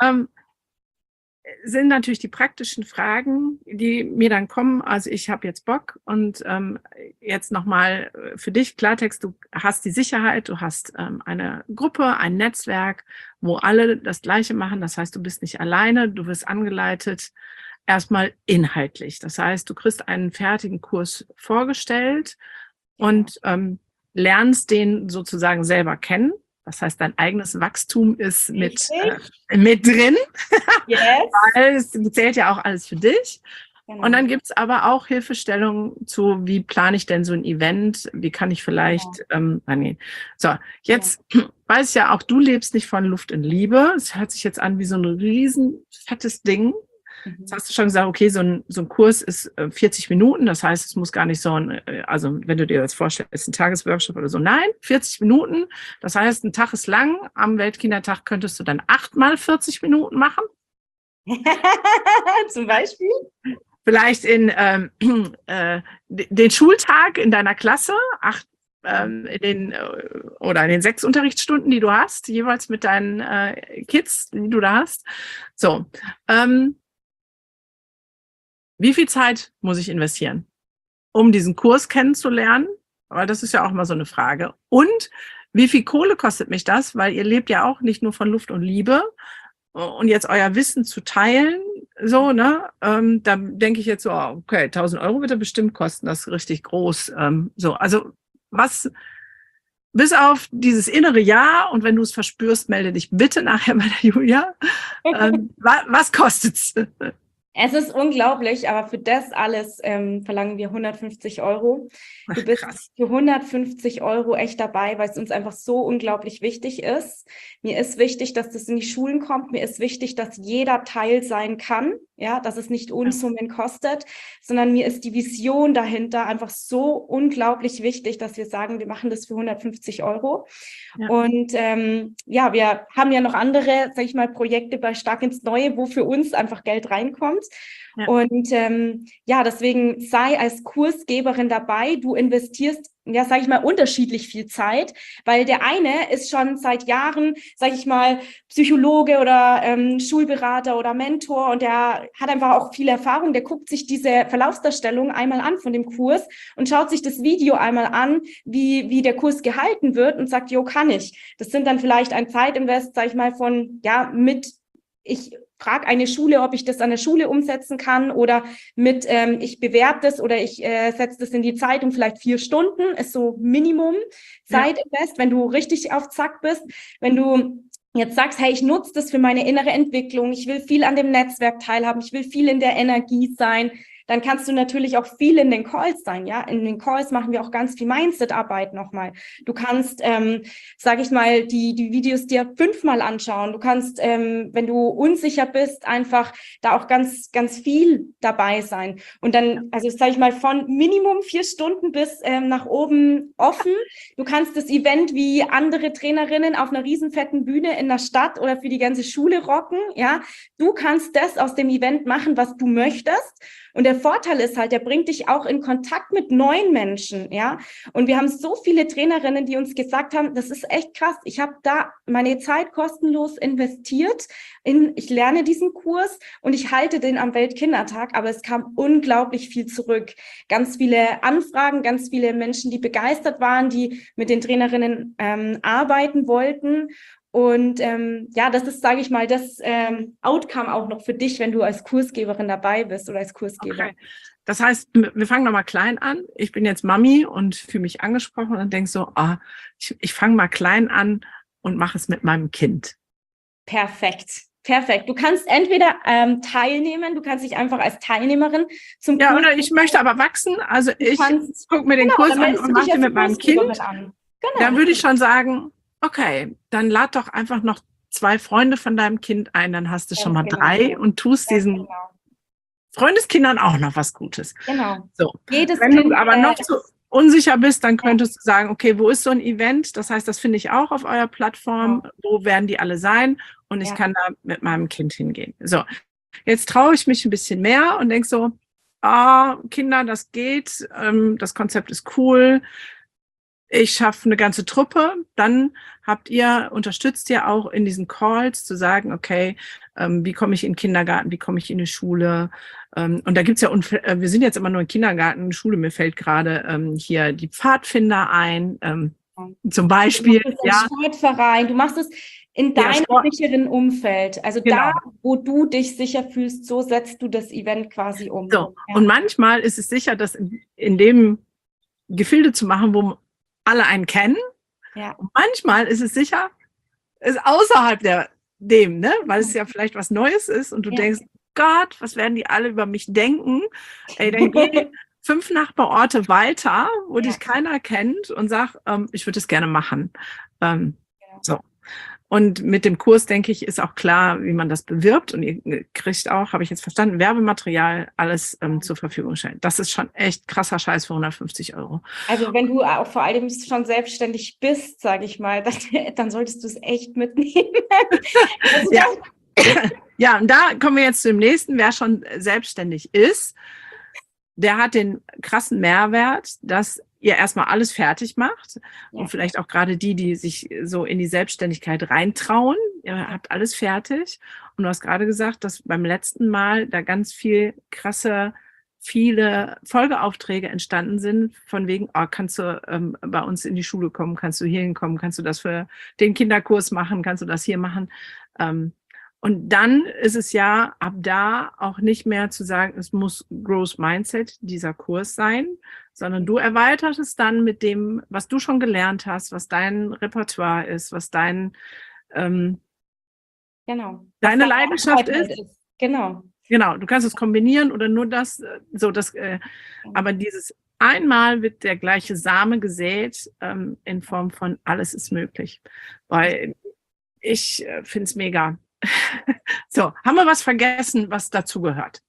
sind natürlich die praktischen Fragen, die mir dann kommen. Also ich habe jetzt Bock und jetzt nochmal für dich Klartext, du hast die Sicherheit, du hast eine Gruppe, ein Netzwerk, wo alle das Gleiche machen. Das heißt, du bist nicht alleine, du wirst angeleitet, erstmal inhaltlich. Das heißt, du kriegst einen fertigen Kurs vorgestellt und lernst den sozusagen selber kennen. Das heißt, dein eigenes Wachstum ist mit drin, yes. Weil es zählt ja auch alles für dich. Genau. Und dann gibt es aber auch Hilfestellungen zu, wie plane ich denn so ein Event, wie kann ich vielleicht So, jetzt weiß ich ja auch, du lebst nicht von Luft und Liebe. Es hört sich jetzt an wie so ein riesen fettes Ding. Jetzt hast du schon gesagt, okay, so ein Kurs ist 40 Minuten, das heißt, es muss gar nicht so also wenn du dir das vorstellst, ein Tagesworkshop oder so, nein, 40 Minuten, das heißt, ein Tag ist lang, am Weltkindertag könntest du dann 8 mal 40 Minuten machen. Zum Beispiel? Vielleicht in den Schultag in deiner Klasse, in den 6 Unterrichtsstunden, die du hast, jeweils mit deinen Kids, die du da hast. So, wie viel Zeit muss ich investieren, um diesen Kurs kennenzulernen? Aber das ist ja auch mal so eine Frage. Und wie viel Kohle kostet mich das? Weil ihr lebt ja auch nicht nur von Luft und Liebe. Und jetzt euer Wissen zu teilen, so, ne? Da denke ich jetzt so, okay, 1.000 Euro wird er bestimmt kosten, das ist richtig groß. So, also was, bis auf dieses innere Ja, und wenn du es verspürst, melde dich bitte nachher bei der Julia. Was kostet's? Es ist unglaublich, aber für das alles verlangen wir 150 €. Du bist Krass. für 150 € echt dabei, weil es uns einfach so unglaublich wichtig ist. Mir ist wichtig, dass das in die Schulen kommt. Mir ist wichtig, dass jeder Teil sein kann, ja, dass es nicht Unsummen kostet, sondern mir ist die Vision dahinter einfach so unglaublich wichtig, dass wir sagen, wir machen das für 150 €. Ja. Und ja, wir haben ja noch andere, sag ich mal, Projekte bei Stark ins Neue, wo für uns einfach Geld reinkommt. Ja. Und ja, deswegen sei als Kursgeberin dabei. Du investierst, ja, sage ich mal, unterschiedlich viel Zeit, weil der eine ist schon seit Jahren, sage ich mal, Psychologe oder Schulberater oder Mentor und der hat einfach auch viel Erfahrung. Der guckt sich diese Verlaufsdarstellung einmal an von dem Kurs und schaut sich das Video einmal an, wie der Kurs gehalten wird und sagt, jo, kann ich. Das sind dann vielleicht ein Zeitinvest, sage ich mal, von, ja, ich frage eine Schule, ob ich das an der Schule umsetzen kann oder ich bewerbe das oder ich setze das in die Zeitung, vielleicht 4 Stunden, ist so Minimum Zeitinvest, wenn du richtig auf Zack bist. Wenn du jetzt sagst, hey, ich nutze das für meine innere Entwicklung, ich will viel an dem Netzwerk teilhaben, ich will viel in der Energie sein, dann kannst du natürlich auch viel in den Calls sein, ja. In den Calls machen wir auch ganz viel Mindset-Arbeit nochmal. Du kannst, sage ich mal, die Videos dir 5-mal anschauen. Du kannst, wenn du unsicher bist, einfach da auch ganz, ganz viel dabei sein. Und dann, also sage ich mal, von Minimum 4 Stunden bis nach oben offen. Du kannst das Event wie andere Trainerinnen auf einer riesenfetten Bühne in der Stadt oder für die ganze Schule rocken, ja. Du kannst das aus dem Event machen, was du möchtest. Und der Vorteil ist halt, der bringt dich auch in Kontakt mit neuen Menschen, ja. Und wir haben so viele Trainerinnen, die uns gesagt haben, das ist echt krass. Ich habe da meine Zeit kostenlos investiert ich lerne diesen Kurs und ich halte den am Weltkindertag, aber es kam unglaublich viel zurück. Ganz viele Anfragen, ganz viele Menschen, die begeistert waren, die mit den Trainerinnen arbeiten wollten. Und ja, das ist, sage ich mal, das Outcome auch noch für dich, wenn du als Kursgeberin dabei bist oder als Kursgeber. Okay. Das heißt, wir fangen nochmal klein an. Ich bin jetzt Mami und fühle mich angesprochen und denke so, ich fange mal klein an und mache es mit meinem Kind. Perfekt. Perfekt. Du kannst entweder teilnehmen, du kannst dich einfach als Teilnehmerin zum Ja, Kurs oder ich möchte aber wachsen. Also ich gucke mir den Kurs an und mache den mit meinem Kind. Genau. Dann würde ich schon sagen, okay, dann lad doch einfach noch 2 Freunde von deinem Kind ein, dann hast du schon mal 3 und tust diesen Freundeskindern auch noch was Gutes. Genau. So. Jedes Wenn Kind, du aber noch so unsicher bist, dann könntest du sagen, okay, wo ist so ein Event? Das heißt, das finde ich auch auf eurer Plattform. Wo werden die alle sein? Und ich kann da mit meinem Kind hingehen. So, jetzt traue ich mich ein bisschen mehr und denke so, Kinder, das geht, das Konzept ist cool. Ich schaffe eine ganze Truppe, dann unterstützt ihr auch in diesen Calls zu sagen, okay, wie komme ich in den Kindergarten, wie komme ich in die Schule? Und da gibt's ja, wir sind jetzt immer nur im Kindergarten, Schule, mir fällt gerade hier die Pfadfinder ein, zum Beispiel. Du machst es im Sportverein, du machst es in deinem sicheren Umfeld. Also da, wo du dich sicher fühlst, so setzt du das Event quasi um. So. Ja. Und manchmal ist es sicher, das in dem Gefilde zu machen, wo alle einen kennen. Ja. Und manchmal ist es sicher, ist außerhalb dem, ne? Weil es ja vielleicht was Neues ist und du denkst, Gott, was werden die alle über mich denken? Ey, dann geh 5 Nachbarorte weiter, wo dich keiner kennt und sag, ich würde es gerne machen. So. Und mit dem Kurs, denke ich, ist auch klar, wie man das bewirbt. Und ihr kriegt auch, habe ich jetzt verstanden, Werbematerial, alles zur Verfügung stellen. Das ist schon echt krasser Scheiß für 150 €. Also wenn du auch vor allem schon selbstständig bist, sage ich mal, dann solltest du es echt mitnehmen. Ja, und da kommen wir jetzt zu dem nächsten. Wer schon selbstständig ist, der hat den krassen Mehrwert, dass ihr erstmal alles fertig macht und vielleicht auch gerade die sich so in die Selbstständigkeit reintrauen. Ihr habt alles fertig und du hast gerade gesagt, dass beim letzten Mal da ganz viele Folgeaufträge entstanden sind, von wegen, kannst du bei uns in die Schule kommen, kannst du hier hinkommen, kannst du das für den Kinderkurs machen, kannst du das hier machen. Und dann ist es ja ab da auch nicht mehr zu sagen, es muss Growth Mindset dieser Kurs sein, sondern du erweiterst es dann mit dem, was du schon gelernt hast, was dein Repertoire ist, was deine Leidenschaft ist. Genau. Genau, du kannst es kombinieren oder nur das, aber dieses einmal wird der gleiche Same gesät, in Form von alles ist möglich. Weil ich finde es mega. So, haben wir was vergessen, was dazu gehört?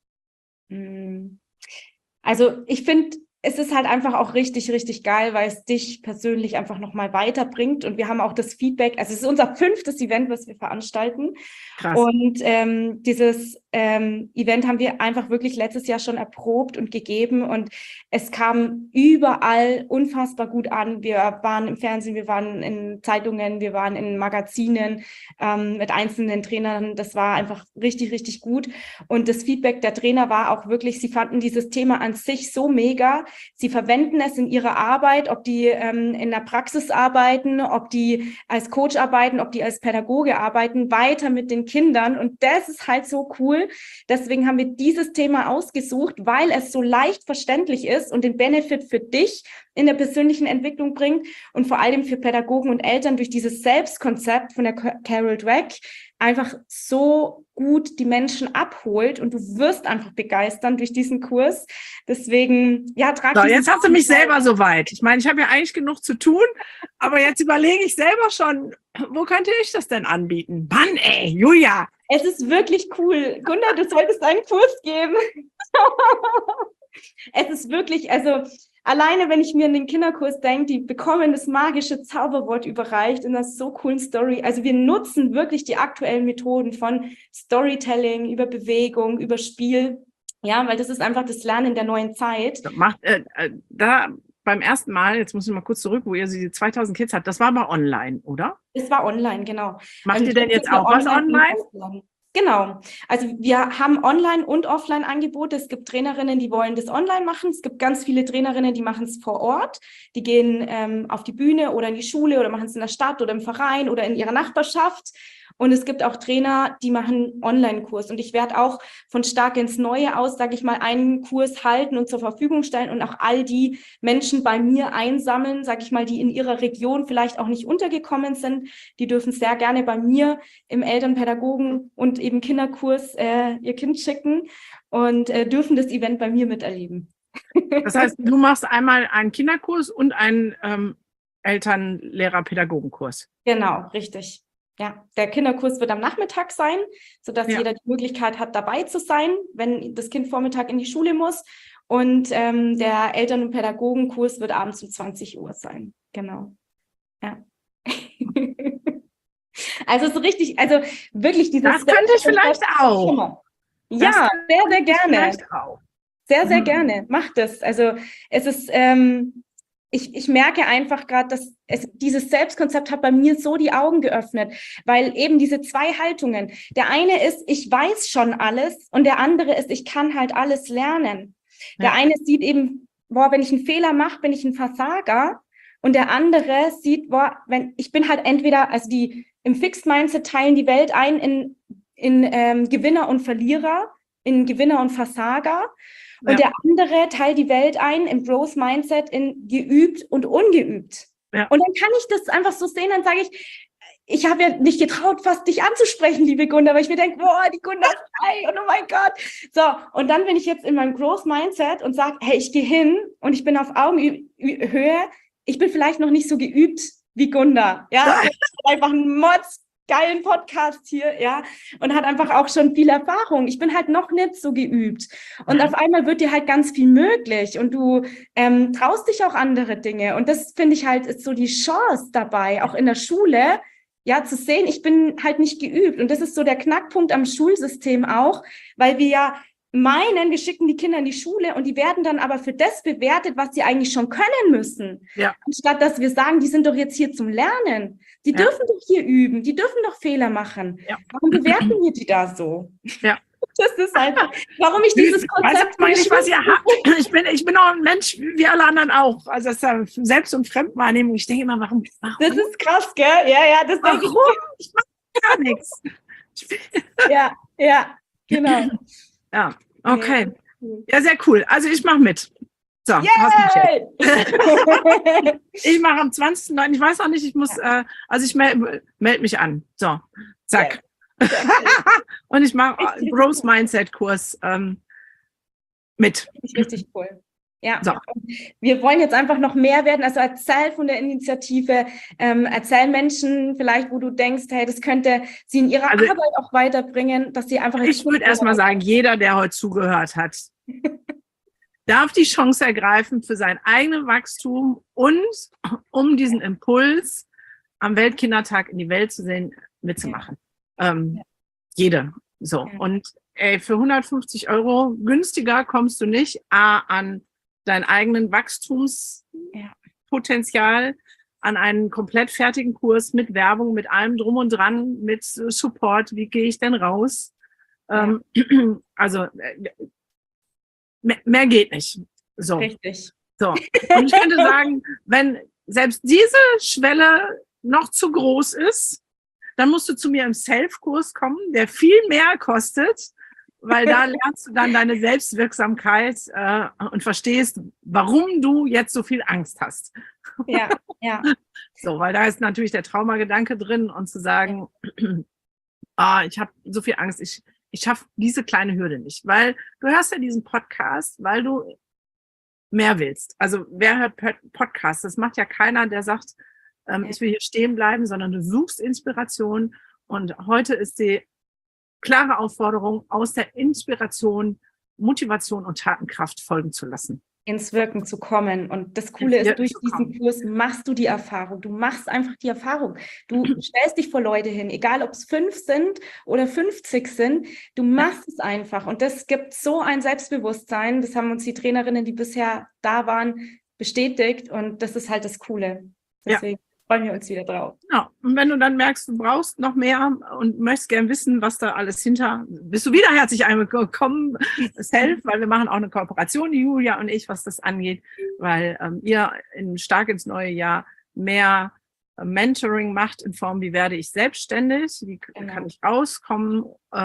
Also ich finde, es ist halt einfach auch richtig, richtig geil, weil es dich persönlich einfach nochmal weiterbringt. Und wir haben auch das Feedback, also es ist unser 5. Event, was wir veranstalten. Krass. Und dieses Event haben wir einfach wirklich letztes Jahr schon erprobt und gegeben. Und es kam überall unfassbar gut an. Wir waren im Fernsehen, wir waren in Zeitungen, wir waren in Magazinen mit einzelnen Trainern. Das war einfach richtig, richtig gut. Und das Feedback der Trainer war auch wirklich, sie fanden dieses Thema an sich so mega. Sie verwenden es in ihrer Arbeit, ob die in der Praxis arbeiten, ob die als Coach arbeiten, ob die als Pädagoge arbeiten, weiter mit den Kindern. Und das ist halt so cool. Deswegen haben wir dieses Thema ausgesucht, weil es so leicht verständlich ist und den Benefit für dich in der persönlichen Entwicklung bringt und vor allem für Pädagogen und Eltern durch dieses Selbstkonzept von der Carol Dweck einfach so gut die Menschen abholt und du wirst einfach begeistern durch diesen Kurs. Deswegen, ja, so, jetzt hast du mich selber so weit. Ich meine, ich habe ja eigentlich genug zu tun, aber jetzt überlege ich selber schon, wo könnte ich das denn anbieten? Mann, ey, Julia! Es ist wirklich cool. Gunda, du solltest einen Kurs geben. Es ist wirklich, also alleine, wenn ich mir an den Kinderkurs denke, die bekommen das magische Zauberwort überreicht in einer so coolen Story. Also wir nutzen wirklich die aktuellen Methoden von Storytelling, über Bewegung, über Spiel. Ja, weil das ist einfach das Lernen der neuen Zeit. Beim ersten Mal, jetzt muss ich mal kurz zurück, wo ihr die 2000 Kids habt, das war aber online, oder? Es war online, genau. Macht ihr denn jetzt auch was online? Genau. Also wir haben Online- und Offline-Angebote. Es gibt Trainerinnen, die wollen das online machen. Es gibt ganz viele Trainerinnen, die machen es vor Ort. Die gehen auf die Bühne oder in die Schule oder machen es in der Stadt oder im Verein oder in ihrer Nachbarschaft. Und es gibt auch Trainer, die machen Online-Kurs. Und ich werde auch von Stark ins Neue aus, sage ich mal, einen Kurs halten und zur Verfügung stellen und auch all die Menschen bei mir einsammeln, sage ich mal, die in ihrer Region vielleicht auch nicht untergekommen sind. Die dürfen sehr gerne bei mir im Elternpädagogen- und eben Kinderkurs ihr Kind schicken und dürfen das Event bei mir miterleben. Das heißt, du machst einmal einen Kinderkurs und einen Eltern-Lehrer-Pädagogenkurs. Genau, richtig. Ja, der Kinderkurs wird am Nachmittag sein, sodass jeder die Möglichkeit hat, dabei zu sein, wenn das Kind Vormittag in die Schule muss. Und der Eltern- und Pädagogenkurs wird abends um 20 Uhr sein. Genau. Ja. Also so richtig, also wirklich dieses... Das könnte ich vielleicht auch. Ja, sehr, sehr gerne. Sehr, sehr gerne. Mach das. Also es ist... Ich merke einfach gerade, dass dieses Selbstkonzept hat bei mir so die Augen geöffnet, weil eben diese zwei Haltungen, der eine ist, ich weiß schon alles und der andere ist, ich kann halt alles lernen. Ja. Der eine sieht eben, boah, wenn ich einen Fehler mache, bin ich ein Versager und der andere sieht, boah, wenn ich bin halt entweder, also die im Fixed Mindset teilen die Welt ein in Gewinner und Verlierer, in Gewinner und Versager. Und der andere teilt die Welt ein im Growth Mindset in geübt und ungeübt. Ja. Und dann kann ich das einfach so sehen, dann sage ich habe ja nicht getraut, fast dich anzusprechen, liebe Gunda, weil ich mir denke, boah, die Gunda ist frei und oh mein Gott. So, und dann bin ich jetzt in meinem Growth Mindset und sage, hey, ich gehe hin und ich bin auf Augenhöhe. Ich bin vielleicht noch nicht so geübt wie Gunda. Ja, einfach ein Mods. Geilen Podcast hier, ja, und hat einfach auch schon viel Erfahrung. Ich bin halt noch nicht so geübt. Und auf einmal wird dir halt ganz viel möglich und du traust dich auch andere Dinge. Und das finde ich halt ist so die Chance dabei, auch in der Schule, ja, zu sehen, ich bin halt nicht geübt. Und das ist so der Knackpunkt am Schulsystem auch, weil wir ja meinen, wir schicken die Kinder in die Schule und die werden dann aber für das bewertet, was sie eigentlich schon können müssen. Ja. Anstatt dass wir sagen, die sind doch jetzt hier zum Lernen. Die dürfen doch hier üben, die dürfen doch Fehler machen. Ja. Warum bewerten wir die da so? Ja. Das ist einfach, warum ich dieses Konzept... Ich weiß nicht, was ihr habt. Ich bin auch ein Mensch, wie alle anderen auch. Also das ist ja Selbst- und Fremdwahrnehmung. Ich denke immer, warum? Das ist krass, gell? Ja, das warum? Ich mache gar nichts. Ja, genau. Ja, okay. Ja, sehr cool. Also ich mache mit. So, du hast mich jetzt. Ich mache am 20.09. Ich weiß auch nicht, ich muss, also ich melde mich an. So, zack. Und ich mache einen Growth Mindset Kurs mit. Richtig cool. Ja, so. Wir wollen jetzt einfach noch mehr werden. Also erzähl von der Initiative, erzähl Menschen vielleicht, wo du denkst, hey, das könnte sie in ihrer Arbeit auch weiterbringen, dass sie einfach... Ich würde erstmal sagen, jeder, der heute zugehört hat, darf die Chance ergreifen für sein eigenes Wachstum und um diesen Impuls am Weltkindertag in die Welt zu sehen, mitzumachen. Jede. So. Ja. Und für 150 € günstiger kommst du nicht an deinen eigenen Wachstumspotenzial, an einen komplett fertigen Kurs mit Werbung, mit allem drum und dran, mit Support. Wie gehe ich denn raus? Ja. Also mehr geht nicht. So. Richtig. So. Und ich könnte sagen, wenn selbst diese Schwelle noch zu groß ist, dann musst du zu mir im Self-Kurs kommen, der viel mehr kostet, weil da lernst du dann deine Selbstwirksamkeit und verstehst, warum du jetzt so viel Angst hast. Ja, ja. So, weil da ist natürlich der Traumagedanke drin und zu sagen, ich habe so viel Angst, ich schaffe diese kleine Hürde nicht. Weil du hörst ja diesen Podcast, weil du mehr willst. Also wer hört Podcasts? Das macht ja keiner, der sagt, ich will hier stehen bleiben, sondern du suchst Inspiration. Und heute ist die klare Aufforderung, aus der Inspiration, Motivation und Tatenkraft folgen zu lassen. Ins Wirken zu kommen. Und das Coole ist, durch diesen Kurs machst du die Erfahrung. Du machst einfach die Erfahrung. Du stellst dich vor Leute hin, egal ob es 5 sind oder 50 sind. Du machst es einfach. Und das gibt so ein Selbstbewusstsein. Das haben uns die Trainerinnen, die bisher da waren, bestätigt. Und das ist halt das Coole. Deswegen freuen wir uns wieder drauf. Ja, und wenn du dann merkst, du brauchst noch mehr und möchtest gern wissen, was da alles bist du wieder herzlich willkommen, Self, weil wir machen auch eine Kooperation, die Julia und ich, was das angeht, weil ihr stark ins neue Jahr mehr Mentoring macht in Form, wie werde ich selbstständig, wie kann ich rauskommen,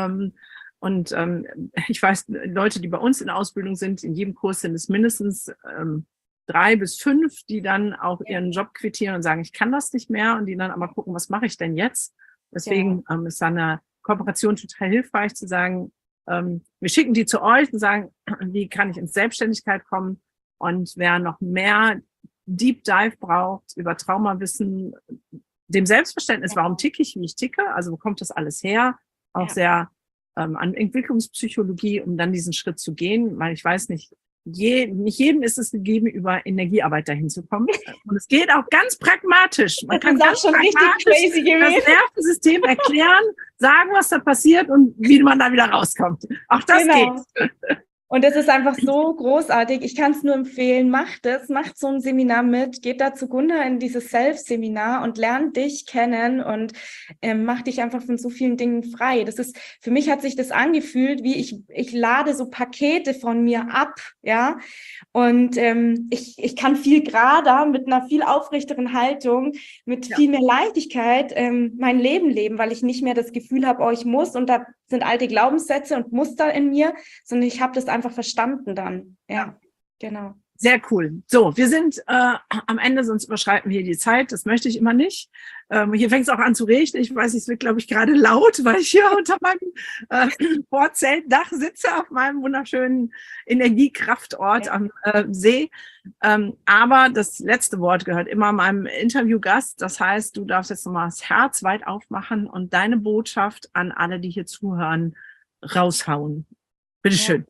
und ich weiß, Leute, die bei uns in Ausbildung sind, in jedem Kurs sind es mindestens 3 bis 5, die dann auch ihren Job quittieren und sagen, ich kann das nicht mehr, und die dann aber gucken, was mache ich denn jetzt? Deswegen ist dann eine Kooperation total hilfreich zu sagen, wir schicken die zu euch und sagen, wie kann ich in Selbstständigkeit kommen? Und wer noch mehr Deep Dive braucht über Traumawissen, dem Selbstverständnis, warum ticke ich, wie ich ticke, also wo kommt das alles her? Auch sehr an Entwicklungspsychologie, um dann diesen Schritt zu gehen, weil ich weiß nicht, nicht jedem ist es gegeben, über Energiearbeit dahin zu kommen. Und es geht auch ganz pragmatisch. Man kann ganz schon richtig crazy gewesen. Das Nervensystem erklären, sagen, was da passiert und wie man da wieder rauskommt. Auch das geht. Und das ist einfach so großartig. Ich kann es nur empfehlen, macht so ein Seminar mit, geht da zu Gunda in dieses Self-Seminar und lernt dich kennen und mach dich einfach von so vielen Dingen frei. Für mich hat sich das angefühlt, wie ich lade so Pakete von mir ab, ja. Und ich kann viel gerader, mit einer viel aufrechteren Haltung, mit viel mehr Leichtigkeit mein Leben leben, weil ich nicht mehr das Gefühl habe, ich muss, und da sind alte Glaubenssätze und Muster in mir, sondern ich habe das einfach verstanden dann. Ja, genau. Sehr cool. So, wir sind am Ende, sonst überschreiten wir die Zeit. Das möchte ich immer nicht. Hier fängt es auch an zu regnen. Ich weiß, es wird, glaube ich, gerade laut, weil ich hier unter meinem Vorzeltdach sitze, auf meinem wunderschönen Energiekraftort am See. Aber das letzte Wort gehört immer meinem Interviewgast. Das heißt, du darfst jetzt nochmal das Herz weit aufmachen und deine Botschaft an alle, die hier zuhören, raushauen. Bitteschön.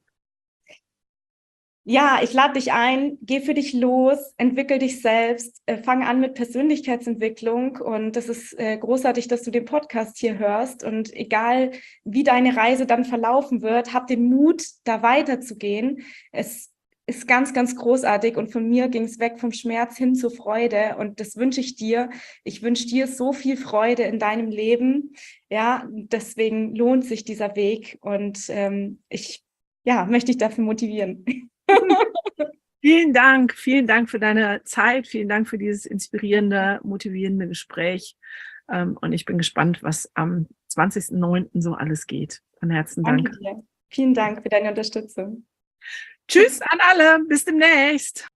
Ja, ich lade dich ein, geh für dich los, entwickel dich selbst, fang an mit Persönlichkeitsentwicklung, und das ist großartig, dass du den Podcast hier hörst, und egal wie deine Reise dann verlaufen wird, hab den Mut, da weiterzugehen. Es ist ganz, ganz großartig, und von mir ging es weg vom Schmerz hin zur Freude, und das wünsche ich dir. Ich wünsche dir so viel Freude in deinem Leben, ja, deswegen lohnt sich dieser Weg, und ich möchte dich dafür motivieren. Vielen Dank für deine Zeit, vielen Dank für dieses inspirierende, motivierende Gespräch, und ich bin gespannt, was am 20.09. so alles geht. Von Herzen Dank. Danke dir. Vielen Dank für deine Unterstützung. Tschüss an alle, bis demnächst.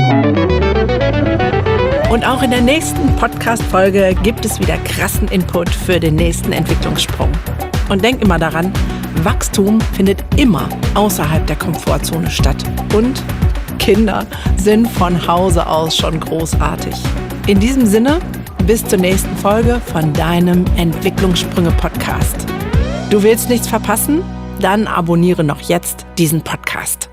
Und auch in der nächsten Podcast-Folge gibt es wieder krassen Input für den nächsten Entwicklungssprung. Und denk immer daran, Wachstum findet immer außerhalb der Komfortzone statt. Und Kinder sind von Hause aus schon großartig. In diesem Sinne, bis zur nächsten Folge von deinem Entwicklungssprünge-Podcast. Du willst nichts verpassen? Dann abonniere noch jetzt diesen Podcast.